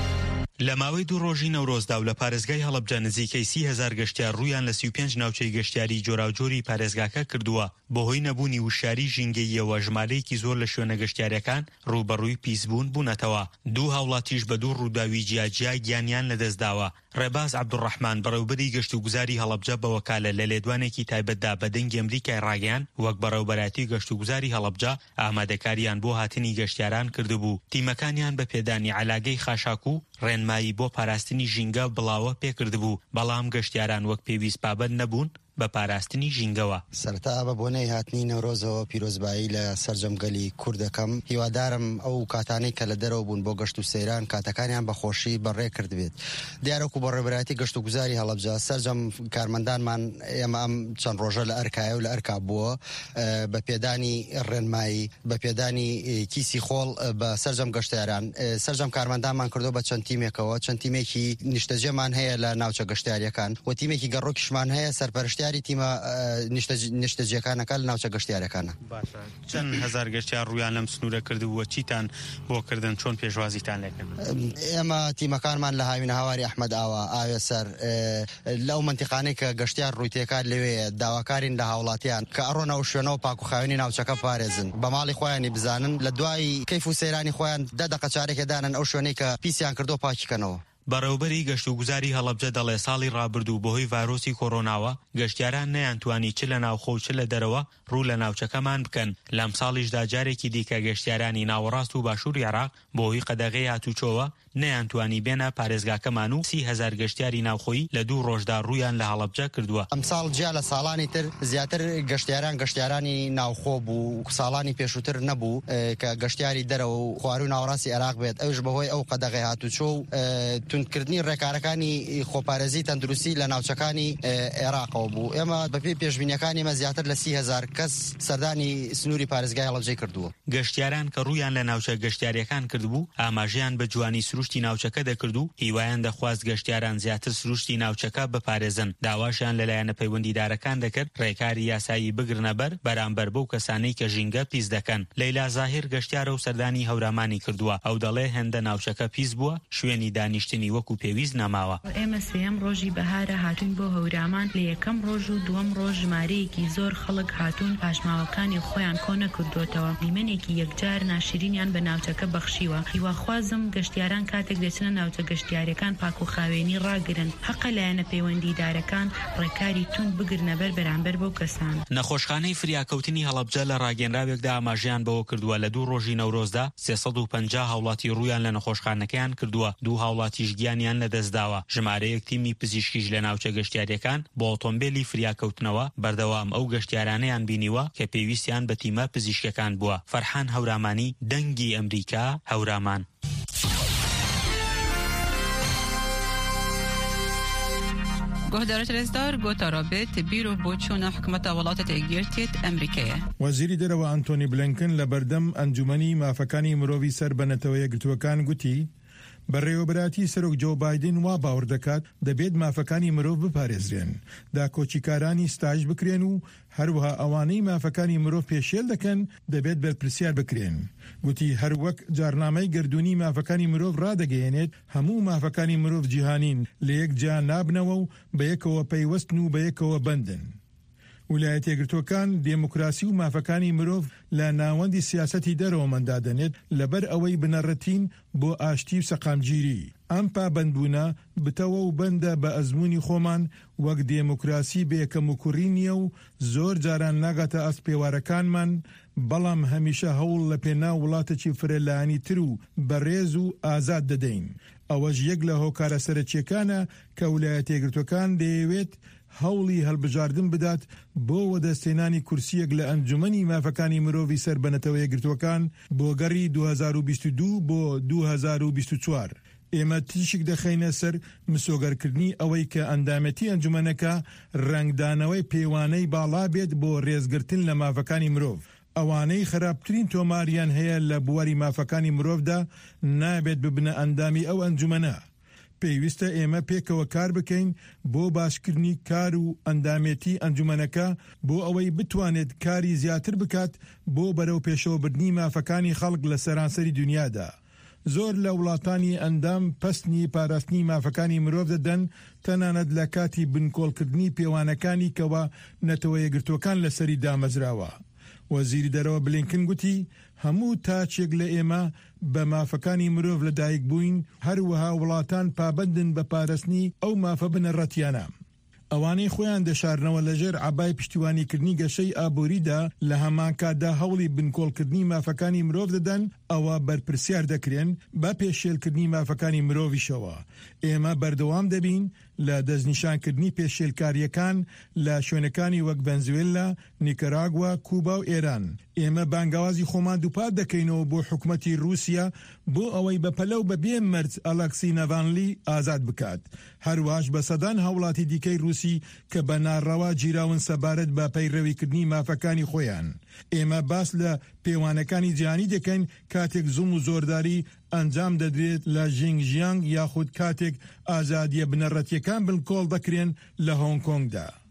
لە ماوەی دوو ڕۆژی نەورۆزدا و لە پارێزگای هەڵەبجە نزیکەی سی هەزار گەشتیار ڕوویان لە سی و پێنج ناوچەی گەشتیاری جۆراوجۆری پارێزگاکە کردووە بۆ هۆی نەبوونی وشاری ژینگەییەوە ژمارەیەکی زۆر لە شوێنە گەشتیارەکان ڕووبەڕووی پیسبوون بوونەتەوە. دوو هاوڵاتیش بە دوو ڕووداوی جیاجیا گیانیان لەدەستداوە. ڕێباز عەبدوڕەحمان بەڕێوەبەری گەشت و گوزاری هەڵەبجە بە وەکالە لە لێدوانێکی تایبەتدا بە دەنگی ئەمریکای ڕاگەیان وەک بەڕێوەبەراتی گەشت و گوزاری هەڵەبجە ئامادەکاریان بۆ هاتنی گەشتیاران کردبوو. تیمەکانیان بە پێدانی عەلاگەی خاشاک و ڕێنمایی بۆ پاراستنی ژینگە بڵاوە پێکردبوو بەڵام گەشتیاران وەک پێویست پابەند نەبوون بە پاراستنی ژینگەوە. سەرەتا بە بۆنەی هاتنی نەورۆزەوە پیرۆزبایی لە سەرجەمگەلی کوردەکەم هیوادارم ئەو کاتانەی کە لە دەرەوە بوون بۆ گەشت و سەیران کاتەکانیان بە خۆشی بەڕێ کردبێت. دیارەکو بە ڕێبەراتی گەشت و گوزاری هەڵەبجە سەرجەم کارمەندانمان ئێمە ئەم چەند ڕۆژە لە ئەرکایە و لە ئەرکا بووە بە پێدانی ڕێنمایی بە پێدانی کیسی خۆڵ بە سەرجەم گەشتیاران سەرجەم کارمەندانمان کردو بە چەند تیمێکەوە چەند تیمێکی نیشتەجێمان هەیە لە ناوچە گەشتیاریەکان و تیمێکی گەڕۆکیشمان هەیە سەرپەرشتی تیمە نیشتەجێکانەکە لە ناوچە گەشتیارەکانە. باشە چەند هەزار گەشتیار ڕویان لەم سنوورە کردبووە چیتان بۆ کردن چۆن پێشوازیتان لێکردن؟ ئێمە تیمەکانمان لە هاوینە هاواری ئەحمەد ئاوا ئاوێ سەر لەو منتیقانەی کە گەشتیار ڕوویتێکات لەوەیە داواکارین لە هاوڵاتیان کە ئەڕۆنە و شوێنەوە پاکوخاوێنی ناوچەکە پارێزن بە ماڵی خۆیانی بزانن لە دوای کەیف و سەیرانی خۆیان دە دەقە چارێکێدانن ئەو شوێنەی کە پیسیان کردو پاکیکەنەوە. بەڕێوەبەری گەشتوگوزاری هەڵەبجە دەڵێ ساڵی ڕابردوو بەهۆی ڤایرۆسی کۆڕۆناوە گەشتیاران نەیانتوانی چ لە ناوخۆ چ لە دەرەوە ڕوو لە ناوچەکەمان بکەن. لەم ساڵیشدا جارێکی دیکە گەشتیارانی ناوەڕاست و باشووری عێراق بەهۆی قەدەغەی هاتوچۆوە نەیانتوانی بێنە پارێزگاکەمان و سی هەزار گەشتیاری ناوخۆیی لە دوو ڕۆژدا ڕوویان لە هەڵەبجە کردووە. ئەم ساڵ جیا لە ساڵانی تر زیاتر گەشتیاران گەشتیارانی ناوخۆ بوو، ساڵانی پێشووتر نەبوو کە گەشتیاری دەرەوە و خوارو ناوەڕاستی عێراق بێت. ئەوش بەهۆی ئەو قەدەغەی هاتوچۆ و تونکردنی ڕێکارەکانی خۆپارێزی تەندروستی لە ناوچەکانی عێراقەوە بوو. ئێمە بەپێی پێشبینیەکانی مە زیاتر لە سی هەزار کەس سەردانی سنووری پارێزگای هەڵەبجەی کردووە. گەشتیاران کە ڕوویان لە ناوچە گەشتیاریەکان کردبوو ئاماژەیان بە جوانی سروشتی ناوچەکە دەکرد و هیوایان دەخواست گەشتیاران زیاتر سروشتی ناوچەکە بپارێزن. داواشیان لەلایەنە پەیوەندیدارەکان دەکرد ڕێکاری یاسایی بگرنە بەر بەرامبەر بەو کەسانەی کە ژینگە پیس دەکەن. لەیلا زاهیر گەشتیارە و سەردانی هەورامانی کردووە. ئەو دەڵێ هێندە ناوچەکە پیس بووە، شوێنی دانیشتنی وەکو پێویست نەماوە. ئێمە سێەم ڕۆژی بەهارە هاتوون بۆ هەورامان، لە یەکەم ڕۆژ و دووەم ڕۆژ ژمارەیەکی زۆر خەڵک هاتوون پاشماوەکانی خۆیان کۆ نەکردوتەوە. دیمەنێکی یەکجار ناشرینیان بە ناوچەکە بەخشیوە. هیواخوازم گەشتیاران کاتێک دەچنە ناوچە گەشتیارەکان پاک و خاوێنی ڕاگرن. حەقە لایەنە پەیوەندیدارەکان ڕێکاری تون بگرنە بەر بەرامبەر بەو کەسان. نەخۆشخانەی فریاکەوتنی هەڵەبجە لە ڕاگەنراوێکدا ئاماژەیان بەوە کردووە لە دوو ڕۆژی نەورۆزدا سێسەد و پەنجا هاوڵاتی ڕوویان لە نەخۆشخانەکەیان کردووە، دوو هاوڵاتیش گیانیان لەدەستداوە. ژمارەیەک تیمی پزیشکیش لە ناوچە گەشتیاریەکان بۆ ئۆتۆمبیلی فریاکەوتنەوە بەردەوام ئەو گەشتیارانەیان بینیوە کە پێویستیان بە تیمە پزیشکەکان بووە. فەرحان هەورامانی، دەنگی ئەمریکا، هەورامان. گۆهدارە رێزدار گۆتا رابێت بیرۆ بۆ چوونە حکومەتە وڵاتە یەکگرتووە ئەمریکایە. وەزیری دەرەوە ئەنتۆنی بلینکن لە بەردەم ئەنجومەنی مافەکانی مرۆڤی سەر بەنەتەوە یەکگرتووەکان گوتی بەڕێوەبەراتی سەرۆک جۆ بایدن وا باوەڕ دەکات دەبێت مافەکانی مرۆڤ بپارێزرێن، داکۆچیکارانی ستاژ بکرێن و هەروەها ئەوانەی مافەکانی مرۆڤ پێشێل دەکەن دەبێت بەرپرسیار بکرێن. گوتی هەر وەک جارنامەی گردوونی مافەکانی مرۆڤ ڕادەگەیەنێت هەموو مافەکانی مرۆڤ جیهانین لە یەک جا نابنەوە و بە یەکەوە پەیوەستن و بە یەکەوە بەندن. ویلایەتە یەکگرتووەکان دێموکراسی و مافەکانی مرۆڤ لە ناوەندی سیاسەتی دەرەوەمەندا دەنێت لەبەر ئەوەی بنەڕەتین بۆ ئاشتی و سەقامگیری. ئەم پابەندبوونە بتەوە و بەندە بە ئەزموونی خۆمان وەک دێموکراسی بێکەم و کوڕی نییە و زۆر جاران ناگاتە ئەس پێوارەکانمان، بەڵام هەمیشە هەوڵ لە پێناو وڵاتێکی فرەلایەنی تر و بەڕێز و ئازاد دەدەین. ئەوەش یەک لە هۆکارە سەرەکیەکانە کە ویلایەتە یەکگرتووەکان دەیەوێت هەوڵی هەڵبژاردن بدات بۆ وەدەستێنانی کورسیەک لە ئەنجومەنی مافەکانی مرۆڤی سەر بەنەتەوە یەکگرتووەکان بۆ گەڕی دوو هەزار و بیست و دوو بۆ دوو هەزار و بیست و چوار. ئێمە تیشک دەخەینە سەر مسۆگەرکردنی ئەوەی کە ئەندامەتی ئەنجومەنەکە ڕنگدانەوەی پێوانەی باڵا بێت بۆ ڕێزگرتن لە مافەکانی مرۆڤ. ئەوانەی خراپترین تۆماریان هەیە لە بواری مافەکانی مرۆڤدا نابێت ببنە ئەندامی ئەو ئەنجومەنە. پێویستە ئێمە پێکەوە کار بکەین بۆ باشکردنی کار و ئەندامەتی ئەنجومەنەکە بۆ ئەوەی بتوانێت کاری زیاتر بکات بۆ بەرەو پێشەوەبردنی مافەکانی خەڵک لە سەرانسەری دنیادا. زۆر لە وڵاتانی ئەندام پستنی پاراستنی مافەکانی مرۆڤ دەدەن تەنانەت لە کاتی بنکۆڵکردنی پێوانەکانی کەوا نەتەوە یەکگرتووەکان لەسەری دامەزراوە. وەزیری دەرەوە بلینکن گوتی هەموو تاچێک لە ئێمە بە مافەکانی مرۆڤ لەدایک بووین، هەروەها وڵاتان پابەندن بە پاراستنی ئەو مافە بنەڕەتیانە. ئەوانەی خۆیان دەشارنەوە لەژێر عەبای پشتیوانیکردنی گەشەی ئابووریدا لە هەمان کاتدا هەوڵی بنکۆڵکردنی مافەکانی مرۆڤ دەدەن، ئەوە بەرپرسیار دەکرێن بە پێشێلکردنی مافەکانی مرۆڤیشەوە. ئێمە بەردەوام دەبین لە دەستنیشانکردنی پێشێلکاریەکان لە شوێنەکانی وەک ڤەنزوێلا، نیکەراگوا، کوبا و ئێران. ئێمە بانگاوازی خۆمان دووپات دەکەینەوە بۆ حکومەتی رووسیا بۆ ئەوەی بەپەلەو بەبێ مەرج ئەلەکسی نەڤانلی ئازاد بکات. هەروەش بە سەدان هاوڵاتی دیکەی رووسی کە بە ناڕەوا گیراون سەبارەت بە پەیڕەویکردنی مافەکانی خۆیان. ئێمە باس لە پەیوانەکانی جیهانی دەکەین کاتێک زوم و زۆرداری ئەنجام دەدرێت لە ژینگژیانگ یاخود کاتێک ئازادیە بنەڕەتیەکان بنکۆڵ دەکرێن لە هۆنگ کۆنگدا.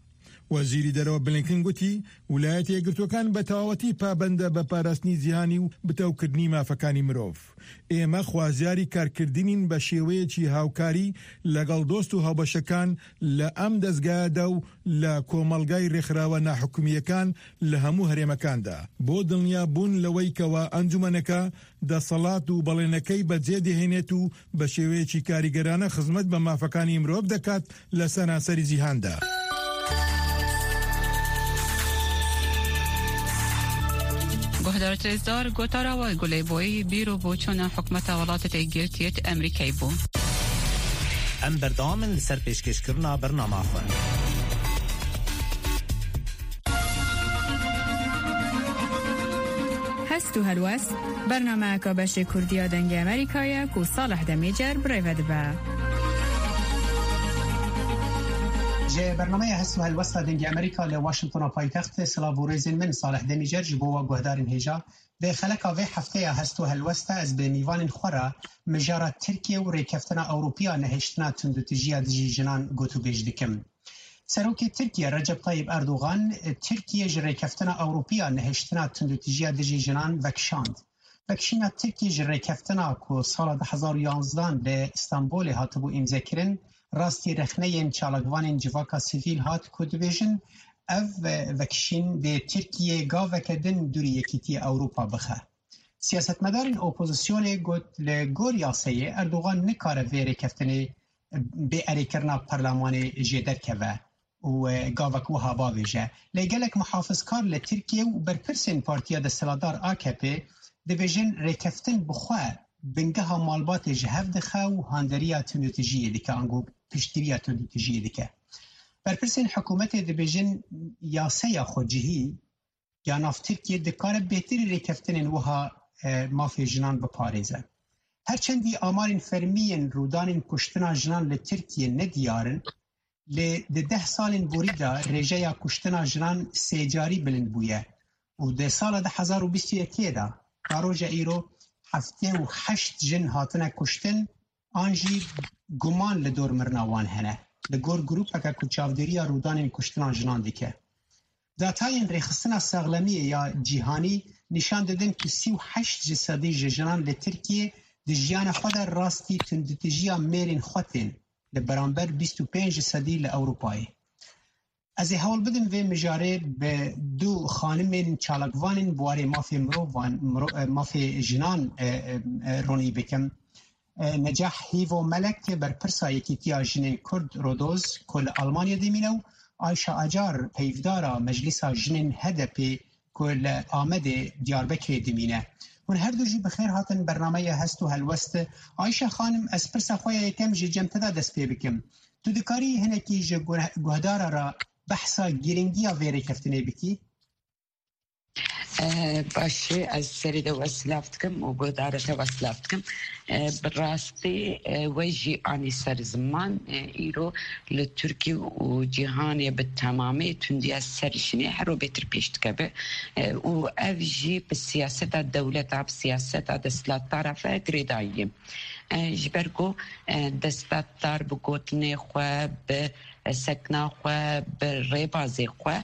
وەزیری دەرەوە بلینکن گوتی ویلایەتە یەکگرتووەکان بە تەواوەتی پابەندە بە پاراستنی جیهانی و بتەوکردنی مافەکانی مرۆڤ. ئێمە خوازیاری کارکردنین بە شێوەیەکی هاوکاری لەگەڵ دۆست و هاوبەشەکان لە ئەم دەستگایەدا و لە کۆمەڵگای ڕێکخراوە ناحکومیەکان لە هەموو هەرێمەکاندا بۆ دڵنیا بوون لەوەی کەوە ئەنجومەنەکە دەسەڵات و بەڵێنەکەی بەجێ دەهێنێت و بە شێوەیەکی کاریگەرانە خزمەت بە مافەکانی مرۆڤ دەکات لە سەرانسەری جیهاندا. گۆهدارە رێزدار گۆتاراوە گولەیبۆیی بیر و بۆچوونە حکومەتە وڵاتە یەکگرتوویەتی ئەمریکای بوو. ئەم بەردەوامن لەسەر پێشکەشکردنا بەرنامەخۆ. هەست و هەلوەست بەرنامەیەکە بەشی کوردیە دەنگی ئەمریکایە و ساڵح دەمێجەر برێڤە دەبە. جه برنامه هست و هلوستا دنگی امریکا لواشنطن پایتخت سلاوورزین من صالح دمیجر جبو و گهدارین هجا به خلقا و هفته هست و هلوستا از به میوان خورا مجارة ترکیه و ریکفتنا اوروپیا نهشتنا تندوتجیا دجی جنان گوتو بیج دکم. سروکی ترکیه رجب طیب اردوغان ترکیه جریکفتنا اوروپیا نهشتنا تندوتجیا دجی جنان وکشاند. وکشینا ترکیه جریکفتنا کو سال ده هزار و یازده به استانبول هاتبو امضا کرن راستی رخنه چالگوان جواکا سیویل هات کودویژن او وکشین به ترکیه گاوه کدن دوری یکیتی اوروپا بخه. سیاستمدارین اپوزیسیون گوت لگور یاسه اردوغان نکاره ویره کفتنه به اری کرنا پرلمان جدر که و گاوه کو هابا ویجه. لگلک محافظ کار لترکیه و برپرسین پارتیا دستلادار آکپی دویژن ریکفتن بخواه بنگه مالبات جهف دخه و هاندریا تنوتجیه دیکه انگو پشتیریا تنوتجیه دیکه. برپرسین حکومت دبیجن یاسه یا خودجهی یا ناف ترکیه دکار بهتری ریکفتن وها مافی جنان بپاريزه. هرچندی آمارین فرمین رودانین کشتنا جنان لترکیه ندیارن ل ده سالین بوریدا رژه یا کشتنا جنان سیجاری بلند بویه و ده سال ده هزار و بیست و یکی دا کاروژه ایرو هفته و هشت جن هاتنه کشتن آنجی گمان لدور مرناوان هنه لگور گروپ اکا کچاودری رودانین کشتنا جنان دیکه. داتاین ریخستنا ساغلمی یا جیهانی نشان دادن که سی و هشت جسدی جنان لترکیه دجیان خود راستی تندتجیا میرین خوتین لبرانبر بیست و پنج جسدی لأوروپایی. از حال بدم و مجاره به دو خانم چالکوان بواره مافی مرووان مافی جنان رونی بکم نجاح هیو ملک بر پرسا یکیتیا جنین کرد رودوز کل آلمانیا دیمینو آیشا اجار پیفدارا مجلسا جنین هدپی کل آمد دیاربکر دیمینه. من هر دو جی بخیر هاتن برنامه هست و هلوست. آیشا خانم از پرسا خواه یکم جی جمتدا دست پی بکم. تو دکاری هنکی جی گهدارا را بحثا گیرنگی ویره کفتنه بکی؟ باشه از سری دو وصلافت کم و گهدارت وصلافت کم براستی ویجی آنی سر زمان ایرو لترکی و جهانی به تمامی تندی از سرشنی هر رو بهتر پیشت که و اوجی به سیاست دولت به سیاست دستلات طرفه گریداییم جبرگو دستلات دار بگوتنی خواه به سکنا خواه به ریبازی خواه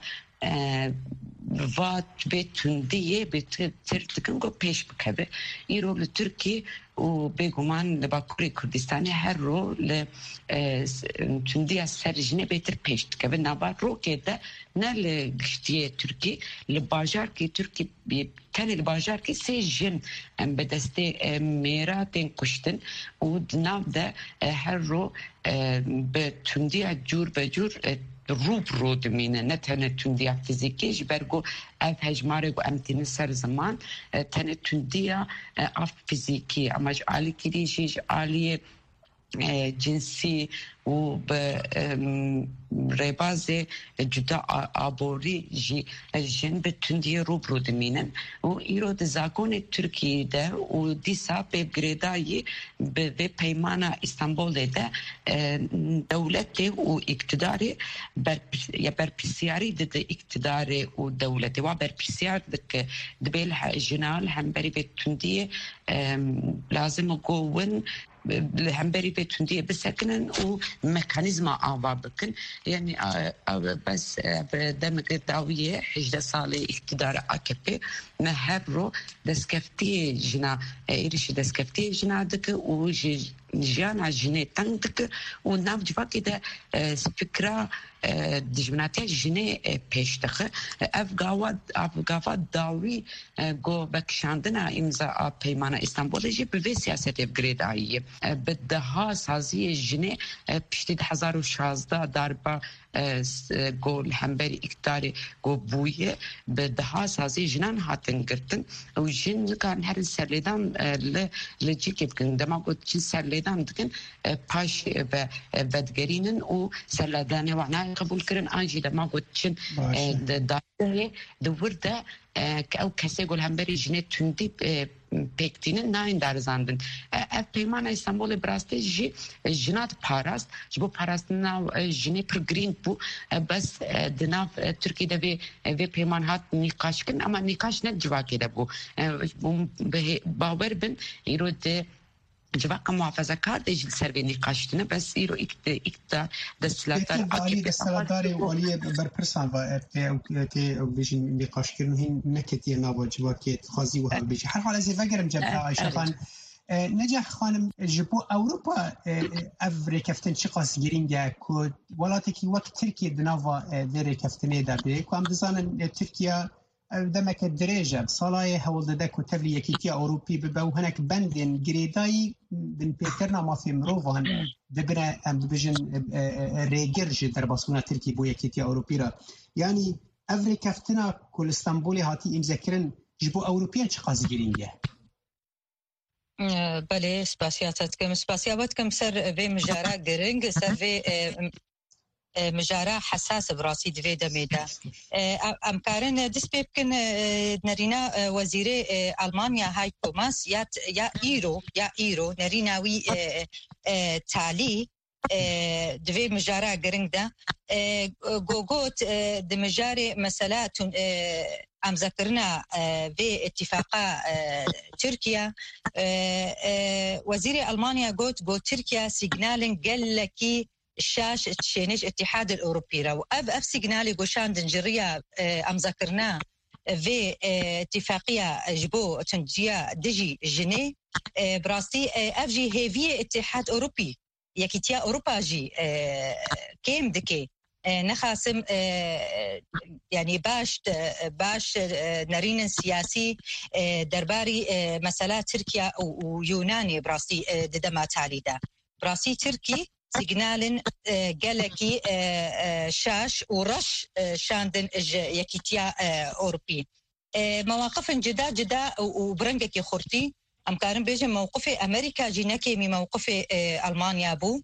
وات بتوندیه بترتكنگو پیش بکبه ایرو لترکی و بگمان لباکوری کردستانی هر رو لتوندیه سرجنه بهتر پیش بکبه نبا رو که ده نه لگشتیه ترکی لباجار که ترکی کنی لباجار که سه جن به دسته میراتین کشتن و ناو ده هر رو به توندیه جور به جور روب رو دمینه نه تنه تندیا فیزیکیش برگو اف هجماره گو امتین سر زمان تنه تندیا اف فیزیکی اماج عالی کلیشیش عالی جنسی و به رباز جدا آبوری جی جن به تندی روب رو دمینن و ایرو دزاکون ترکیه ده و دیسا به گریدایی به پیمان استانبول ده دولت و اقتداری بر یا بر پرسیاری ده اقتداری و دولت و بر پرسیار ده دبیل جنال هم بری به تندی لازم گوون لهمبري بتوندي بسكنن وميكانيزم آوا بكن يعني بس دمك الدعوية حجة صالة اقتدار أكبر نهبرو دسكفتي جنا إيرش دسكفتي جنا دك وج جانا جنة تندك ونام جوا كده فكرة دجمناتي جنة بيشتخ أفغاوات أفغاوات داوي جو بكشاندنا إمضاء بيمان إسطنبول جي بفي سياسة إفغريد عاية بدها سازية جنة بشتي هزار وشازده ضربة جو الحنبري إكتاري جو بوية بدها سازية جنان هاتن قرتن وجن كان هر السرليدان لجيكي بكن دما قلت جن سرليدان دكن باش بدقرينن وسرلداني وعناي قبول كرن آنجي دما قلت جن داري دورده او کسی گل هم بری جنه تندی پکتینن نه این درزاندن پیمان استانبول براسته جی جنات پاراست جبو پاراست نه جنه پر گرین بو بس دناف ترکی دوی وی پیمان هات نقاش کن اما نقاش نه جواکی دبو باور بن ایرود جواك محافظة كار ديجي السربي نقاشتنا بس يرو إكتا إكتا دستلاتار أكيد دستلاتاري وليه بربرسان و تي أو بيجي نقاش كرن هين نكتي نابو جواكي خازي وها بيجي هر حال زي فقرم جبها عايشة خان نجاح خانم جبو أوروبا أفري كفتن شقاس جرينجا كود ولاتكي وقت تركيا دنافا ذري كفتني دابي كوام دزانا تركيا دمك الدرجة بصلاة هول ددك وتبلي يكيتيا أوروبي ببو هناك بندن جريداي بن بيكرنا ما في مروفان دبنا أم بيجن ريجرج درباسونا تركي بو يكيتيا أوروبي را يعني أفري كفتنا كل اسطنبولي هاتي إمذكرن جبو أوروبيان شقاز جرينجا بله سپاسیاتکم سپاسیاتکم سر في مجارا جرينج سر في مجارا حساس براسي دوی دمیده امکارن دست بکن نرینا وزیر آلمانیا هایکو ماس یا یا ایرو یا ایرو نرینا وی تالی دوی مجارا گرنگ ده گوگوت دمجاري مسألة ام ذكرنا في اتفاقا تركيا وزير ألمانيا قلت قلت تركيا سيجنالين قال لكي الشاش تشينيش اتحاد الأوروبي رو أب أف سيجنالي قوشان دنجريا أم ذكرنا في اتفاقية جبو تنجيا دجي جني براستي أفجي هيفي اتحاد أوروبي يكيتيا أوروبا جي كيم دكي نخاسم يعني باش باش نرين سياسي درباري مسألة تركيا ويوناني براسي ددما تاليدا براسي تركي سيجنالن جالكي شاش ورش شاندن يكيتيا أوروبي مواقف جدا جدا وبرنجكي خورتي أم كارن بيجي موقف أمريكا جيناكي من موقف ألمانيا بو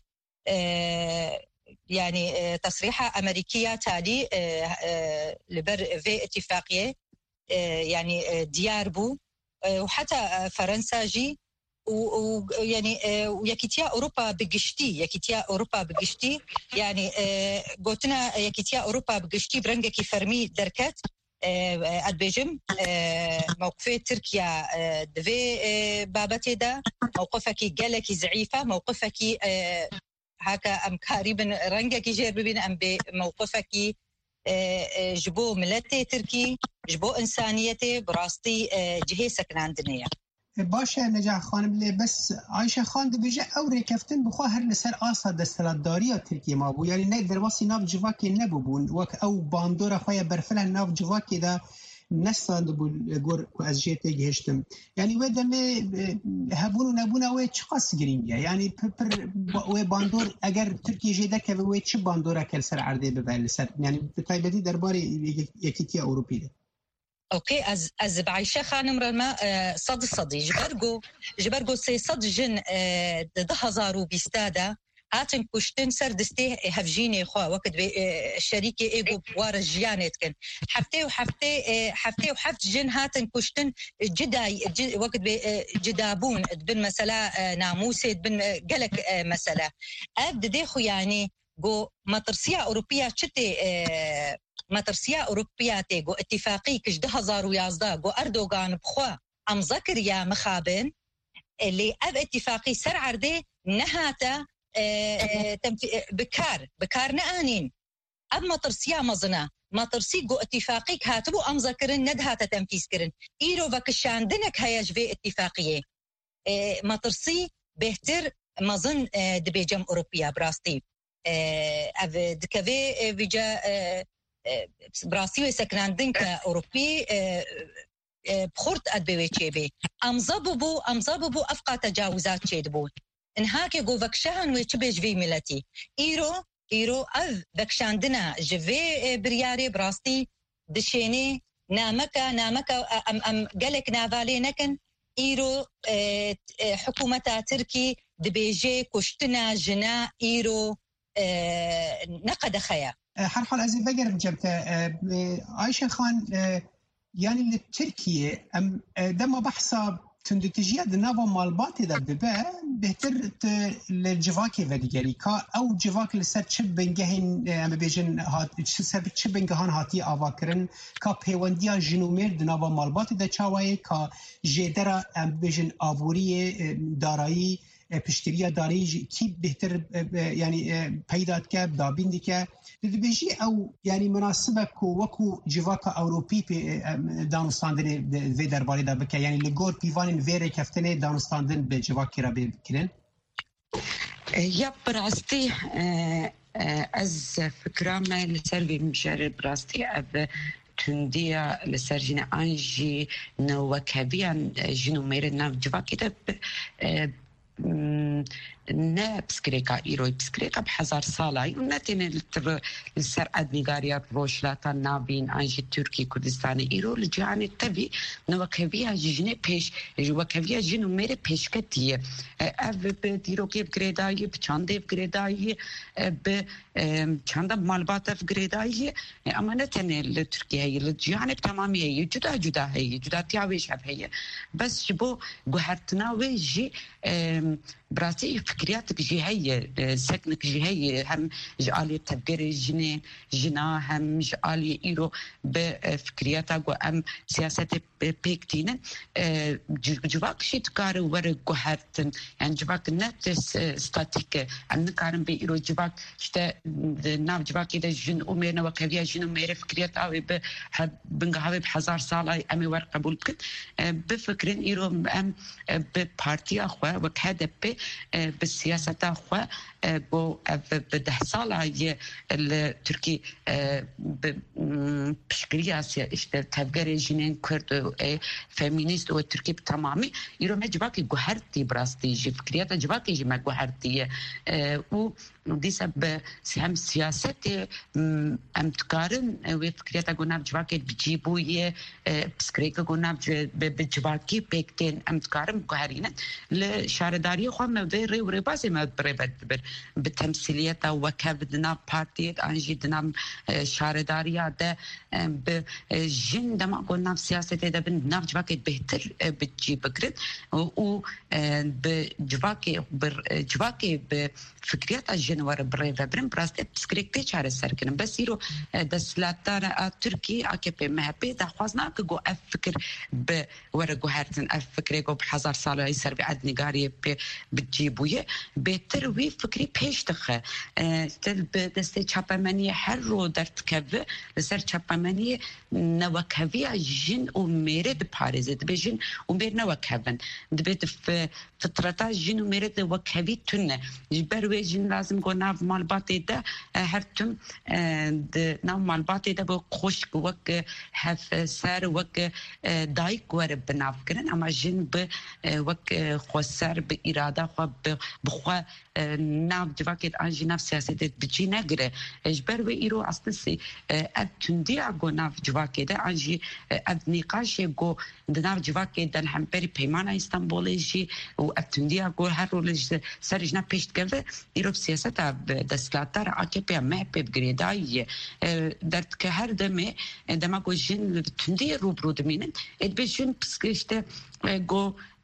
يعني تصريحة أمريكية تالي لبر في اتفاقية يعني ديار بو وحتى فرنسا جي ويعني ويكيتيا أوروبا بقشتي يكيتيا أوروبا بقشتي يعني قلتنا يكيتيا أوروبا بقشتي برنجكي فرمي دركت أدبيجم موقفي تركيا دفي بابتي دا موقفك جالك زعيفة موقفك هكا أم قريبا رنجك جير ببين أم بموقفك جبو ملتي تركي جبو إنسانيتي براستي جهي سكن عندنا باشه نجاح خانم لی بس عایشه خان دبیجه اوری کفتن بخوا هر لسر آسا دستلاتداری ترکیه ما بو یعنی نه درواسی ناف جواکی نبو بون وک او باندور خواه برفل ناف جواکی دا نستان دبو گور کو از جیته گهشتم یعنی و دمه هبون و نبون اوه چقاس گرینگه یعنی پر و باندور اگر ترکیه جیده که و چه باندوره کل سر عرده ببر لسر یعنی بتایبتی درباره یکیتی اوروپی ده اوكي از از بعيشه خانم رما صد صدي جبرجو جبرجو سي صد جن ده هزارو بيستادا هاتن كشتن سر دستي هفجيني خو وقت شريكي ايجو بوار جيانت كن حفتي وحفتي حفتي وحفت جن هاتن كشتن جداي وقت جدابون بن مساله ناموسه بن قلك مساله ابد دي خو يعني جو مطرسيه اوروبيه تشتي مطرسيا أوروبية تيجو اتفاقي كش ده هزار ويازدا جو أردوغان بخوا أم ذكر يا مخابن اللي اب اتفاقي سر عرضه نهاتا بكار بكار نانين اب مطرسيا مزنا مطرسي جو اتفاقي كاتبو ام ذكرن ندهاتا تنفيذ كرن ايرو فكشاندنك هياج في اتفاقيه مطرسي بهتر مظن دبي جم اوروبيا براستي اف دكافي فيجا براسي سكراندن كاوروبي بخورت ادبي تشيبي امزببو امزببو افقا تجاوزات تشيدبو انهاكي جو فكشان ويتشبيج في ملتي ايرو ايرو اف فكشاندنا جفي برياري براستي دشيني نامكا نامكا ام ام قالك نافالي نكن ايرو حكومة تركي دبيجي كشتنا جنا ايرو نقد خيا حرحل ازي بقر جبت عايشة خان يعني لتركيا ام دم بحثا تندتجيا دنافا مالباتي دا ببا بهتر للجواكي وديگري كا او جواك لسر چب بنگهن ام بيجن هات سر چب بنگهان هاتي آواکرن كا پیوندیا جنومر دنافا مالباتي دا چاوي كا جدرا ام بيجن آبوري دارایی پشتریا داری کی بهتر يعني پیدا کرد دابین دیگه دبیجی او يعني مناسبه کو وکو جواکا اوروپی دانستاندن و درباره دا بکه يعني لگور پیوان ویره کفتنه دانستاندن به جواکی را بکرن یا براستی از فکرام لسر مشاري براستي اب تنديا لسرجنا انجي نوكابيان جنو ميرنا جواكي دا نه بسكريكا إيروي بسكريكا بحزار صالة ونتين السر أدنيغاريا روشلاتا نابين أنجي تركي كردستاني إيرو لجاني التبي نوكابيا جيجني بيش وكابيا جينو ميري بيش كتية أف بديروكي بغريداي بچاندي بغريداي بچاندا مالباتا بغريداي أما نتين التركي هي لجاني بتمامي هي جدا جدا هي جدا تياويش هف هي بس جبو قهرتنا ويجي براسي فكرياتك جهية سكنك جهية هم جعالي تبقر جنين جنا هم جعالي إيرو بفكرياتك وأم سياسات بيكتين جواك شي تكار ورق قهرتن يعني جواك نت ستاتيك أن كارن بإيرو جواك شتا ناف جواك إذا جن أميرنا وكذا جن أمير فكريات أوي بنقهوي بحزار صالة أمي ورق قبول كن بفكرين إيرو أم ببارتي أخوة وكهذا ب بالسياسة أخوة بو بده صالة التركي بشكلية سياسة تفكير جنين كرد فيمينيست والتركي بتمامي يرو ما جواكي جوهرتي براستي جي فكريات جواكي جي ما جوهرتي و دي سب سهم سياسة أم تقارن وفكريات جوناب جواكي بجيبوية بسكريكا جوناب بجواكي بيكتين أم تقارن جوهرينا لشارداري خو ما بيري ورباسي ما بريبت بتمثيلية وكبدنا بارتي أنجدنا شارداري ده بجن دما قلنا في سياسة ده بنناف جواكي بهتر بتجيب بكرد و بجواكي بجواكي بفكريات الجنوار بريفا برن براست بسكريك بيشار السركن بس يرو دسلاتار تركي أكيد ما بي ده خوازنا كجو أفكر بورجو هرتن أفكر جو بحزار صالة يصير بعد نجاري بتجيبويه بتروي فكري بيش دخل تل بدستي شابمانية حرو درت كذا لسر شابمانية نوكافيا جن وميرد باريس دبجن ومير نوكافن دبت في فترة جن وميرد وكافي تنة جبروي جن لازم قلنا في مالباتي ده هرتم ناو مالباتي ده بخوش وك هف سار وك دايك ورب بنافكرن أما جن ب وك خسر بإرادة خو بخوا ناف جواكت أنجي ناف سياسة بتجي نجرة جبروي إيرو أصلسي أبتندي أقو ناف جواكت أنجي أبنقاش يقو ناف جواكت دن همبري بيمانا إسطنبول يجي وأبتندي أقو هرو لج سرجنا بيشت كذا إيرو بسياسة دسلاتار أكيبيا محبي بغريداي درت كهر دمي دما قو جن تندي روبرو دمينن إدبي جن بسكشت قو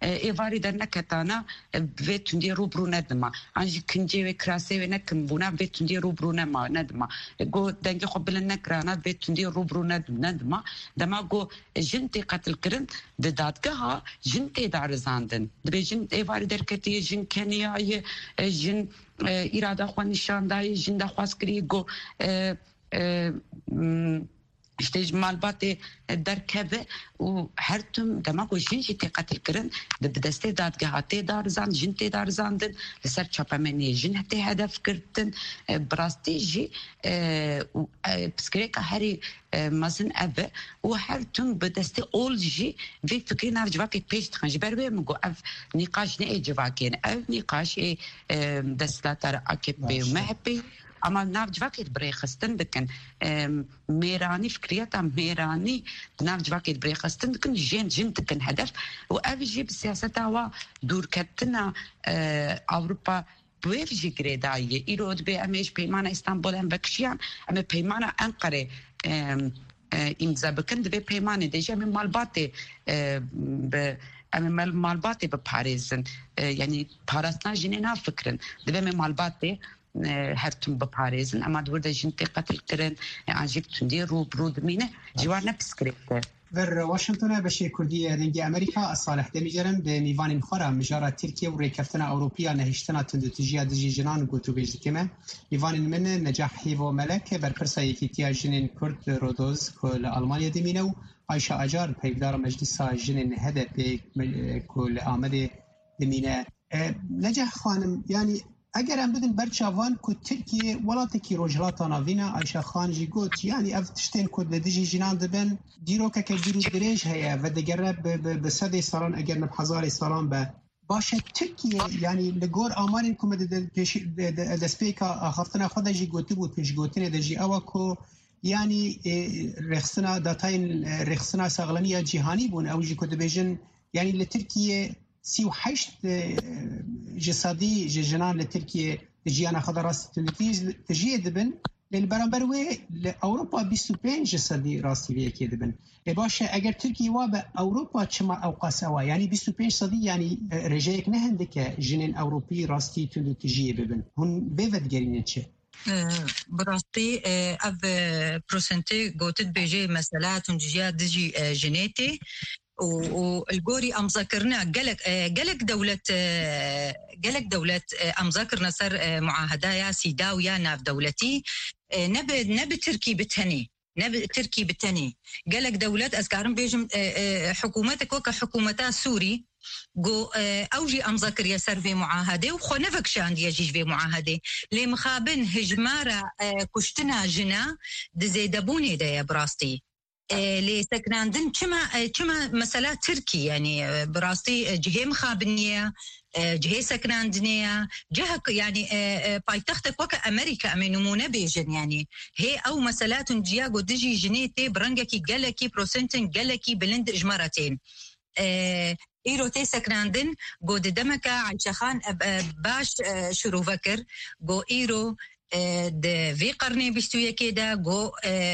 ایواری در نکتانا به تندی روبرو ندما آنجی کنجی و کراسه و نکم بونا به تندی روبرو نما ندما گو دنگ قبل نکرانا به تندی روبرو ند ندما دما گو جنتی قتل کرن دادگاه جنتی دارزاندن دبی جن ایواری در کتی جن کنیای جن اراده خوان نشاندای جن دخواست کری گو اشتیج مالبات در کبه و هر تم دماغ جنتی قتل کردن دسته دادگاهاتی دارزان جنتی دارزاندن لسر چاپمنی جنتی هدف کردن براستی جی بسکریکا هری مازن ابه و هر تم بدسته اول جی في فكري نعرف جواكي بيش تخنج بربي مگو اف نقاش نه جواكين اف نقاش دستلاتر اكبي ومحبي اما ناف جواكيت بريخستن دكن ميراني فكريات ميراني ناف جواكيت بريخستن دكن جين جين دكن هدف وافجي بالسياسه تاع دور كتنا اوروبا بويفجي كريداي يرود بي امش بيمانه اسطنبول ام بكشيان ام بيمانه انقره امضا بكن دبي بيمانه ديجا من مالباتي ام مالباتي بباريزن يعني باراسنا جنينا فكرن دبي من مالباتي هرتم بپارێزن ئەما دووردە ژنتێ قەتل کردن ئاژیب توندی ڕووبڕوو دمینە جوار نەپسکرێتە در واشنطن بشی کردی رنگی امریکا صالح دمیجرم به میوان خورا مجارة ترکیه و ریکفتنا اوروپیا نهشتنا تندتجیا دجی جنان گوتو بیجدکمه میوان من نجاح هیو ملک بر پرسا یکیتیا جنین کرد رودوز کل آلمانیا دمینو عایشا اجار پیودار مجلس جنین هدف کل آمده دمینه نجاح خانم یعنی اگر هم بدن برچاوان که ترکیه ولاتی که روجلات ناوینا عایشا خان جی گوت یعنی اف تشتین کد لدیجی جنان دبن دیروکه که دیرو دریج هیا و دگره به صد سالان اگر نب هزار سالان به باشه ترکیه یعنی لگور آمارین که دسپیکا هفتنا خود جی گوتی بود پیش گوتین دجی اوا که یعنی رخصنا داتاین رخصنا ساغلانی جهانی بون او جی کد بیجن یعنی لترکیه سی و هشت جسادی جنان لترکیه جیانا خدا راست تجیه دبن للبرانبر و لأوروبا بیست و پنج جسادی راستی لیکی دبن باشه اگر ترکیه و به اوروبا چما اوقاس اوا یعنی بیست و پنج صدی یعنی رجایک نهنده که جنین اوروپی راستی تندو تجیه ببن هون بیود گرینه چه؟ براستی اف پروسنتی گوتد بیجی مسئله تنجیه دجی جنیتی والجوري أم ذكرنا جلك جلك دولة جلك دولة أم ذكرنا سر معاهدة سيداويا ناف دولتي نب نب تركي بتهني نب تركي بتهني جلك دولة أذكرهم بيجم حكومتك وكحكومتها سوري جو أوجي أم ذكر يسر في معاهدة وخو نفك شان يجيش في معاهدة لمخابن هجمارة كشتنا جنا دزيدبوني ده براستي لسكناندن كما كما مسألة تركي يعني براستي جهة مخابنية جهة سكناندنية جهة يعني بايتختك وك أمريكا أمينمونة بيجن يعني هي أو مسألة جيا قدجي جنيتي برنجكي جلكي بروسنتن جلكي بلند إجمارتين إيرو تي سكناندن قد دمكا عيشة خان باش شروع فكر قو إيرو ده في قرني بيستوية كده جو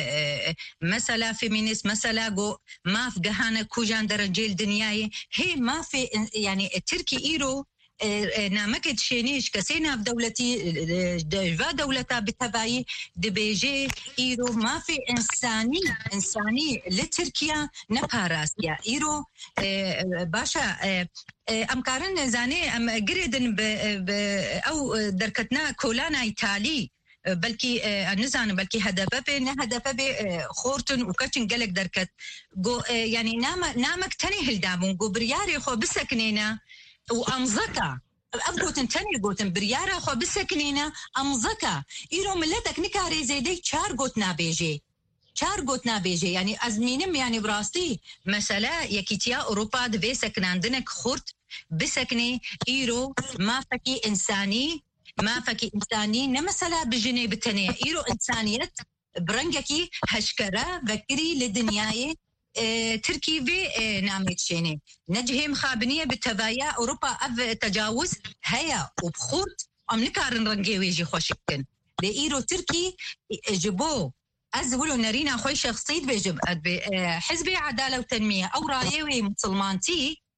مسألة فيمينيست مسألة جو ما في جهانة كوجان درجيل دنياي هي ما في يعني تركي إيرو نامكت شينيش كسينا في دولتي دفا دولتها بالتبعي دبيجي إيرو ما في إنساني إنساني لتركيا نباراسيا إيرو باشا أمكارن زاني أم قريدن أو دركتنا كولانا إيطالي بلكي نزان بلكي هدفه نه هدفه خورتن وكاتن قالك دركت جو يعني نام نامك تاني هلدامون جو برياري خو بسكنينا وأمزكا أبغوتن تاني قوتن بريارة خو بسكنينا أمزكا إيرو ملتك نكاري زيدي چار قوتنا بيجي چار قوتنا بيجي يعني أزمينم يعني براستي مسألة يكيتيا أوروبا دفي سكناندنك خورت بسكني إيرو ما فكي إنساني ما فكي إنساني نمسألة بجني بتانية إيرو إنسانية برنجكي هشكرة ذكري لدنياي اه تركي في اه نعمل شيني نجهي مخابنية بالتبايا أوروبا أف تجاوز هيا وبخورت أم نكارن رنجي ويجي خوشكن لإيرو تركي جبو أزولو نرينا خوي شخصيت بيجب اه حزبي عدالة وتنمية أو رايوي مسلمانتي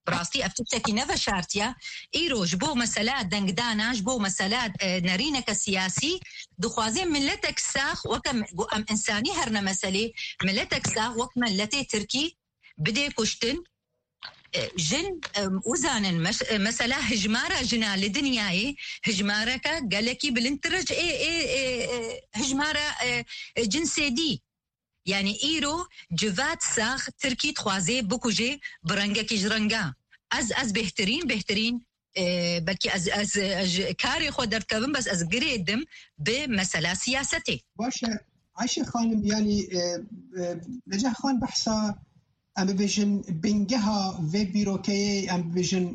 براستي افتتكي نفا شارتيا ايروج بو مسألة دنگداناش بو مسألة نرينك سياسي دخوازين ملتك ساخ وكم ام انساني هرنا مسألة ملتك ساخ وكم ملتي تركي بدي كشتن جن وزان مسألة هجمارة جنا لدنياي هجمارك قالكي بالانترج اي اي هجمارة جنسي دي يعني ايرو جوات ساخ تركي تخوازي بكوجي برنگا کی جرنگا از از بهترین بهترین بلکه از از کاری خود درد کردم بس از گریدم به مسئله سیاستی باشه. عایشه خانم يعني نجاح خان بحثا ام بيجن بنجها و بیروکی ام بيجن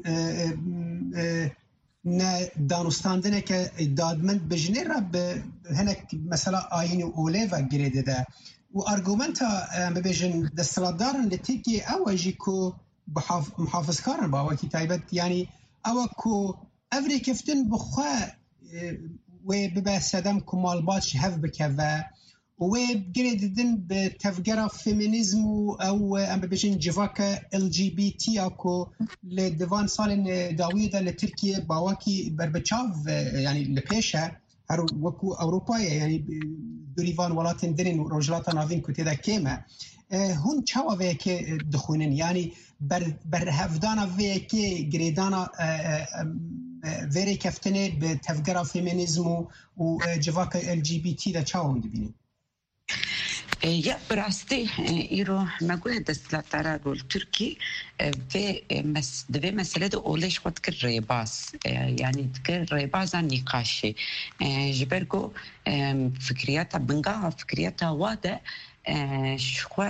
نه دانستاندنه که دادمند بجنه رب هنک مثلا آینی اوله و گریده ده و ارگومنتا ببیجن دستلادارن لترکیه او اجیکو محافظ کارن با وکی تایبت یعنی او کو افری کفتن بخواه و ببا سدم کمال باتش هف بکوه و گریدن به تفگره فیمینیزم او ام ببیجن جواک ال جی بی تی اکو لدوان سال داویه ده لترکیه با وکی بربچاو یعنی لپیشه هر وکو اروپایه یعنی دوریوان ولاتن درین روجلاتا ناوین کتیده کیمه هون چاوا وی که دخونن یعنی بر, بر هفدانا وی که گریدانا ویری کفتنه به تفگره فیمینیزم و جواک ال جی بی تی ده چاوا هم دبینیم يا براستي إيرو ما قلت دستلاتارا رول تركي في مس دبي مسألة أولش قد كر ريباس يعني كر ريباس عن نقاشي جبركو فكرياتها بنقاها فكرياتها وادا شخوا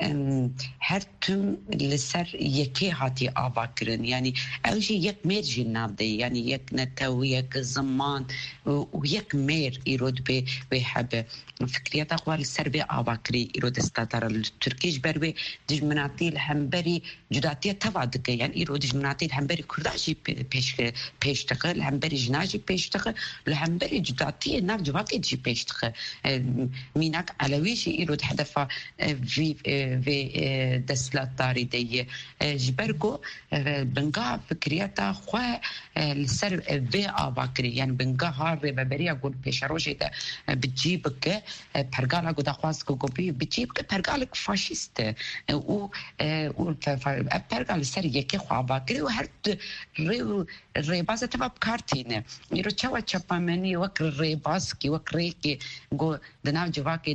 هر تم لسر یکی هاتی آبا کرن یعنی اوجی یک میر جناب ده یعنی یک نتو یک زمان و یک میر ایرود به و حب فکریت اقوال سر به آبا کری ایرود استاتر ترکیش بر به دجمناتی الهمبری جداتی تواد که یعنی ایرود دجمناتی الهمبری کرداشی پیش پیش تقه الهمبری جناجی پیش تقه الهمبری جداتی ناف جواکی جی پیش تقه میناک علویشی ایرود هدفا وی في دسلات داري دي جبركو بنقا فكرياتا خوا السر في اباكري يعني بنقا هاري ببريا قول بيشروجي ده بتجيبك برقالا قد اخواسكو قبي بتجيبك برقالك فاشيست و برقال السر يكي خوا اباكري وهرت ريو الريبازة تبا بكارتين يرو تشاوا تشابامني وك الريباسكي وك ريكي قو دناو جواكي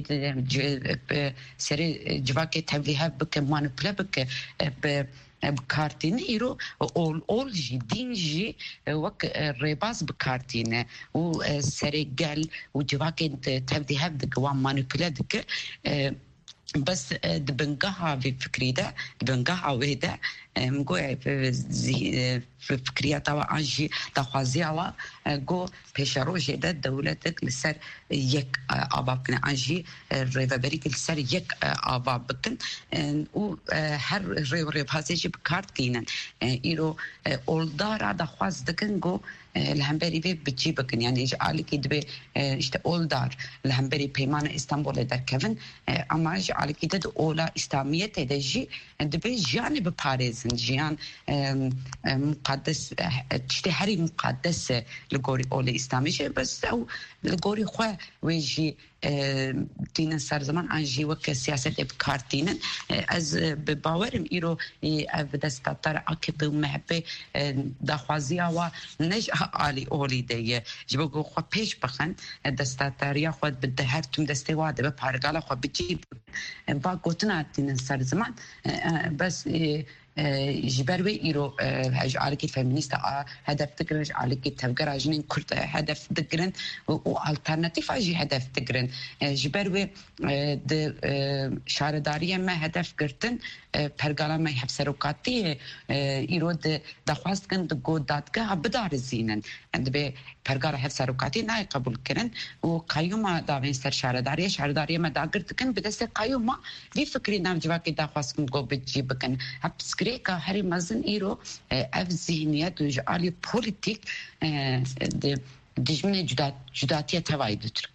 سري جواكي تبليها بك مانبلا بك بكارتين يرو اول اول جي دين جي وك الريباز بكارتين وسري قال وجواكي تبليها بك وان مانبلا بك بس دبنقها في فكري ده دبنقها وهدا مقوي في فكريات وانجي تخوازيوا جو بيشروجي ده دولتك لسر يك ابابكن انجي ريفابريك لسر يك ابابكن و هر ريو ريب هازيجي بكارت كينن ايرو اولدار دا خواز دكن جو الهمبري في بتجيبكن يعني اجعل كده اشت اولدار الهمبري بيمان اسطنبول ده كيفن اما اجعل كده اولا اسلاميه تدجي دبي جانب باريس جيان مقدس تشتهري مقدس لغوري أولي إسلامي بس أو لغوري خوا ويجي تينا صار زمان أنجي وك سياسة بكارتين از بباورم إيرو أبدست ترى أكيد ومحبة دخوازيا ونجح علي أولي دي جبوا خوا بيش بخن دستاتريا خود بدهر تم دستي واده ببارقالا خوا بتجيب باقوتنا تينا صار زمان بس جبروي إيرو هجعلك فيمينيستا هدف تقرن هجعلك تفكر جنين كرت هدف تقرن والترناتيف أجي هدف تقرن جبروي د شاردارية ما هدف قرتن برقالا ما يحب سروقاتي إيرو د دخواست كن دقو دادقا بدار الزينن عند بي برقالا يحب سروقاتي ناي قبول كرن وقايوما داوين سر شاردارية شاردارية ما داقرت كن بدست قايوما في فكري نام جواكي دخواست كن قو بتجيبكن هبس كريكا هري مازن إيرو أف ذهنيات وجعالي بوليتيك دجمنة جدات جداتية توايد تركي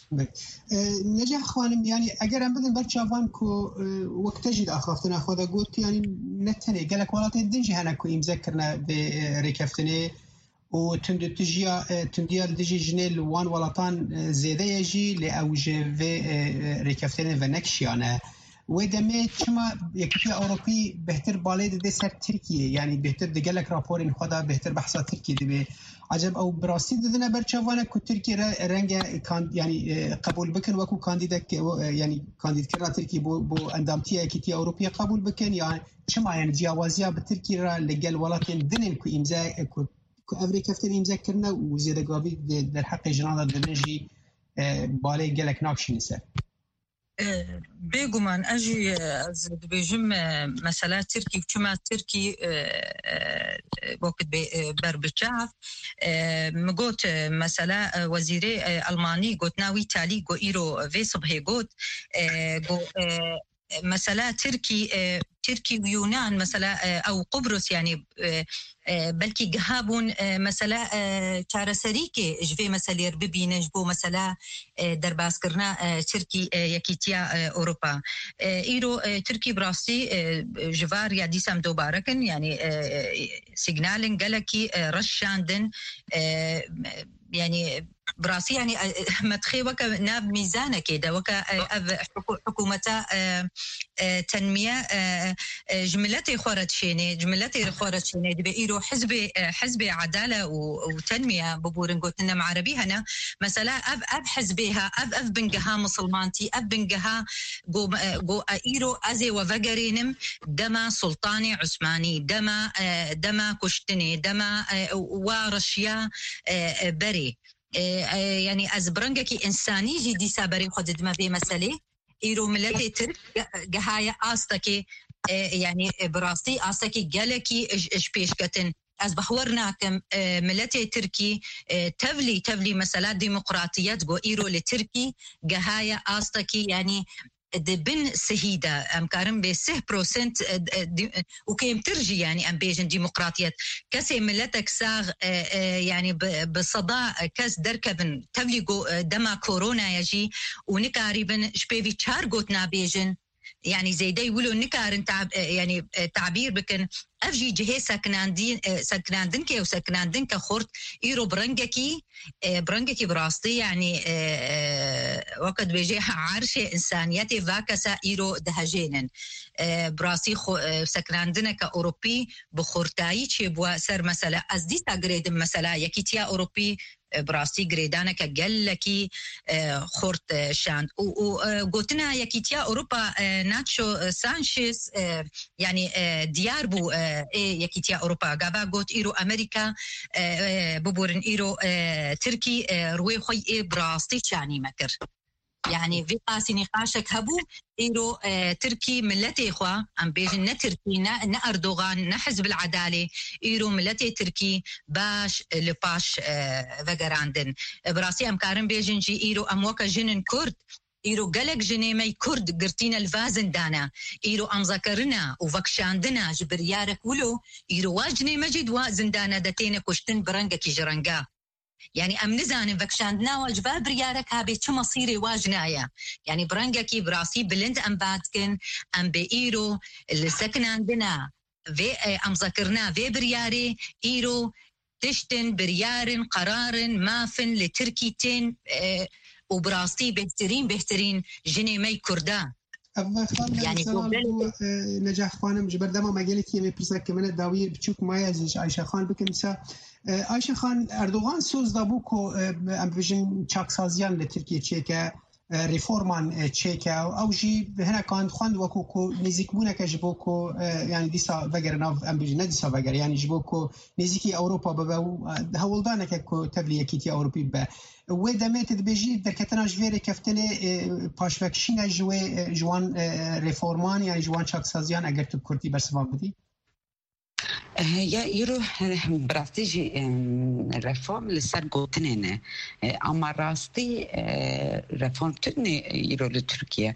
نجاح خانم يعني اگر ام بدن برچاوان کو وقت تجد اخافتنا خدا قلت يعني نتني قالك والله تدنجي هنا كو يمذكرنا بريكفتني وتند تجيا تنديا دجي جنيل وان ولطان زياده يجي لاوج في ريكفتني فنكشيانه ودمه كما يكفي اوروبي بهتر بالي دي سر تركيا يعني بهتر دقلك رابورين خدا بهتر بحثا تركيا دي عجب او براسي دنا برچوانه کو ترکیه رنگ کان يعني قبول بكن وكو كانديدا يعني كانديد كرا تركي بو بو اندامتي اكيتي اوروبيه قبول بكن يعني شما يعني جوازيا بتركيا لقال ولكن دنن كو امزا كو امريكا فتن امزا كرنا وزيد قابي در حق جناده دنجي بالي قالك ناكشنسه بێگومان ئەژی دەبێژم مەسەلا ترکی چما ترکی وەکت بەربچاف مگوت مەسەلا وەزیرێ ئەڵمانی گوتناوی تالی گۆ ئیرۆ vê سبحێ گوت مثلا تركي تركي ويونان مثلا او قبرص يعني بلكي جهابون مثلا چارەسەریکێ جوێ مەسەلێر ببینە بۆ مثلا دەرباسکردنا ترکی یەکیتیا ئەوروپا ئیرۆ ترکی بڕاستی ژڤار یا دیسەم دۆبارەکن يعني سیگنالن گەلێکی ڕەشاندن يعني براسي يعني متخي وك ناب ميزانه كده وك حكومه تنميه جملتي خورت شيني جملتي خورت شيني بيرو حزب حزب عداله وتنميه ببورن قلت لنا عربي هنا مثلا اب اب حزبها اب اب بنجها مسلمانتي اب بنجها جو جو ايرو ازي وفجرينم دما سلطاني عثماني دما دما كشتني دما ورشيا بري يعني از برنگکی انسانی جی دیسا بری خود دم به مسئله ایرو ملت ترک جهایا آستکی يعني براسي آستکی گلکی اش پیش کتن از بحورنا كم ملت تركي تفلي تفلي مسألة ديمقراطيات جو إيرو لتركي جهايا آستكي يعني دبن سهيدة أمكارم بسه بروسنت وكيم ترجي يعني أم بيجن ديمقراطيات كسي ملتك ساغ يعني بصداع كاس دركبن تفليقو دما كورونا يجي ونكاريبن شبيفي تشارقوتنا بيجن يعني زي دا يقولوا نكارن تعب يعني تعبير بكن أفجي جهة سكناندين سكناندنكي وسكناندنكا خورت إيرو برنجكي برنجكي براستي يعني وقت بيجي عرشة إنسانيتي فاكسا إيرو دهجينن براسي سكناندنكا أوروبي بخورتاي تشيبوا سر مثلا أزدي تقريد مثلا يكيتيا أوروبي براسي جريدانا كجلكي خورت شاند وقلتنا يكيتيا أوروبا ناتشو سانشيز يعني ديار بو يكيتيا أوروبا قابا قلت إيرو أمريكا ببورن إيرو تركي روي خوي براسي شاني مكر يعني في قاسي نقاشك هبو إيرو اه تركي ملتي إخوة أم بيجن نتركي نا أردوغان نحزب العدالة إيرو ملتي تركي باش لباش اه فقراندن براسي أم كارن بيجن جي إيرو أموكا جنن كرد إيرو قلق جنيمي كرد قرتين الفازن دانا إيرو أمذكرنا وفكشاندنا جبريارك ولو إيرو واجني مجد وازندانا داتين كشتن برنگكي جرنگا يعني أم نزان فكشاندنا واجبا بريارك هابي چو مصيري واجنايا يعني برنگكي براسي بلند أم بادكن أم بإيرو اللي سكن عندنا في أم ذكرنا في برياري إيرو تشتن بريار قرار مافن لتركيتين اه وبراسي بهترين بهترين جنيمي كردان يعني نجاح خانم جبر دما مجالك يمي برسك كمان داوي بتشوك مايا زي عائشة خان بكنسا عائشة خان اردوغان سوز دابوكو ام بيجن چاك سازيان لتركيا تشيكا ريفورمان تشيكا او جي هنا كان خوند وكوكو نزيكبونا كجبوكو يعني ديسا فغرنا ام بيجن ديسا فغر يعني جبوكو نزيكي اوروبا بابا هولدانا كو تبليه كيتي اوروبي با ودمت بيجي دركتنا جويري كفتني باشفكشينا جوي جوان ريفورمان يعني جوان چاك سازيان اگر تو كرتي برسوا بدي یا ایرو براستی رفرم لسر گوتنینه اما راستی رفرم تنی ایرو لترکیه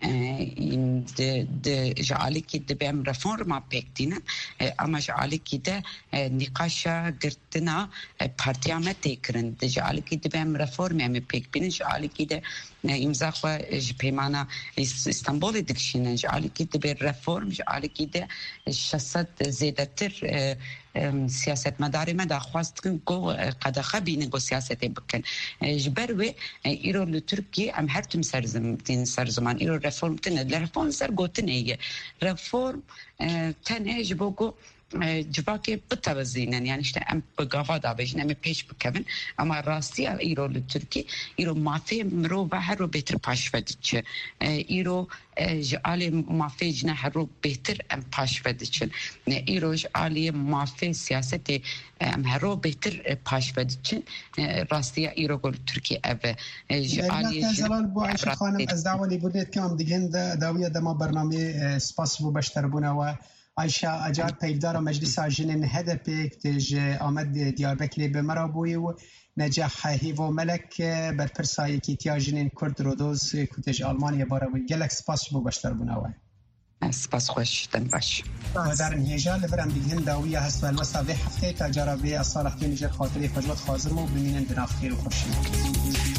د جعلی کی د بیم رفرم پکتینه اما جعلی کی د نقاشا گرتنا پارتیامت تکرن د جعلی کی د بیم رفرم ام پک بین جعلی کی د امضا خو پیمانه استانبول دکشینه جعلی کی د بیر رفرم جعلی کی د شصت زیادتر سیاست مداری ما دخواست کن کو قدخه بین کو سیاست بکن جبر و ایرو لترکی ام هر تم سرزم تین سرزمان ایرو رفرم تن رفرم سر گوتنه رفرم تنه جبوگو جباكي بتوزينن يعني اشتا ام بقافا دابجن ام بيش بكفن اما راستي ايرو للتركي ايرو مافي مرو بحرو بيتر باش فدتش ايرو جالي مافي جناح رو بيتر ام باش فدتش ايرو جالي مافي سياستي ام هرو بيتر باش فدتش راستي ايرو قول تركي اف جالي زلال بو عيشة خانم از دعوالي بوديت كام ديگهن داوية دما برنامه سپاس بو بشتربونه و عایشه اجار پیگدار مجلس آجین هدف تج آمد دیاربکری به مرابوی و نجاح هیو ملک بر پرسایی کی تیاجین کرد رودوز کتج آلمانیا باراوی گلک سپاس بو بشتر بناوی سپاس خوش دن باش و در انهیجا لبرم دیگهن داویه هست و الوسا به هفته تجاربی اصالح که نجر خاطری فجوت خازم و بمینن دنافخیر و خوشی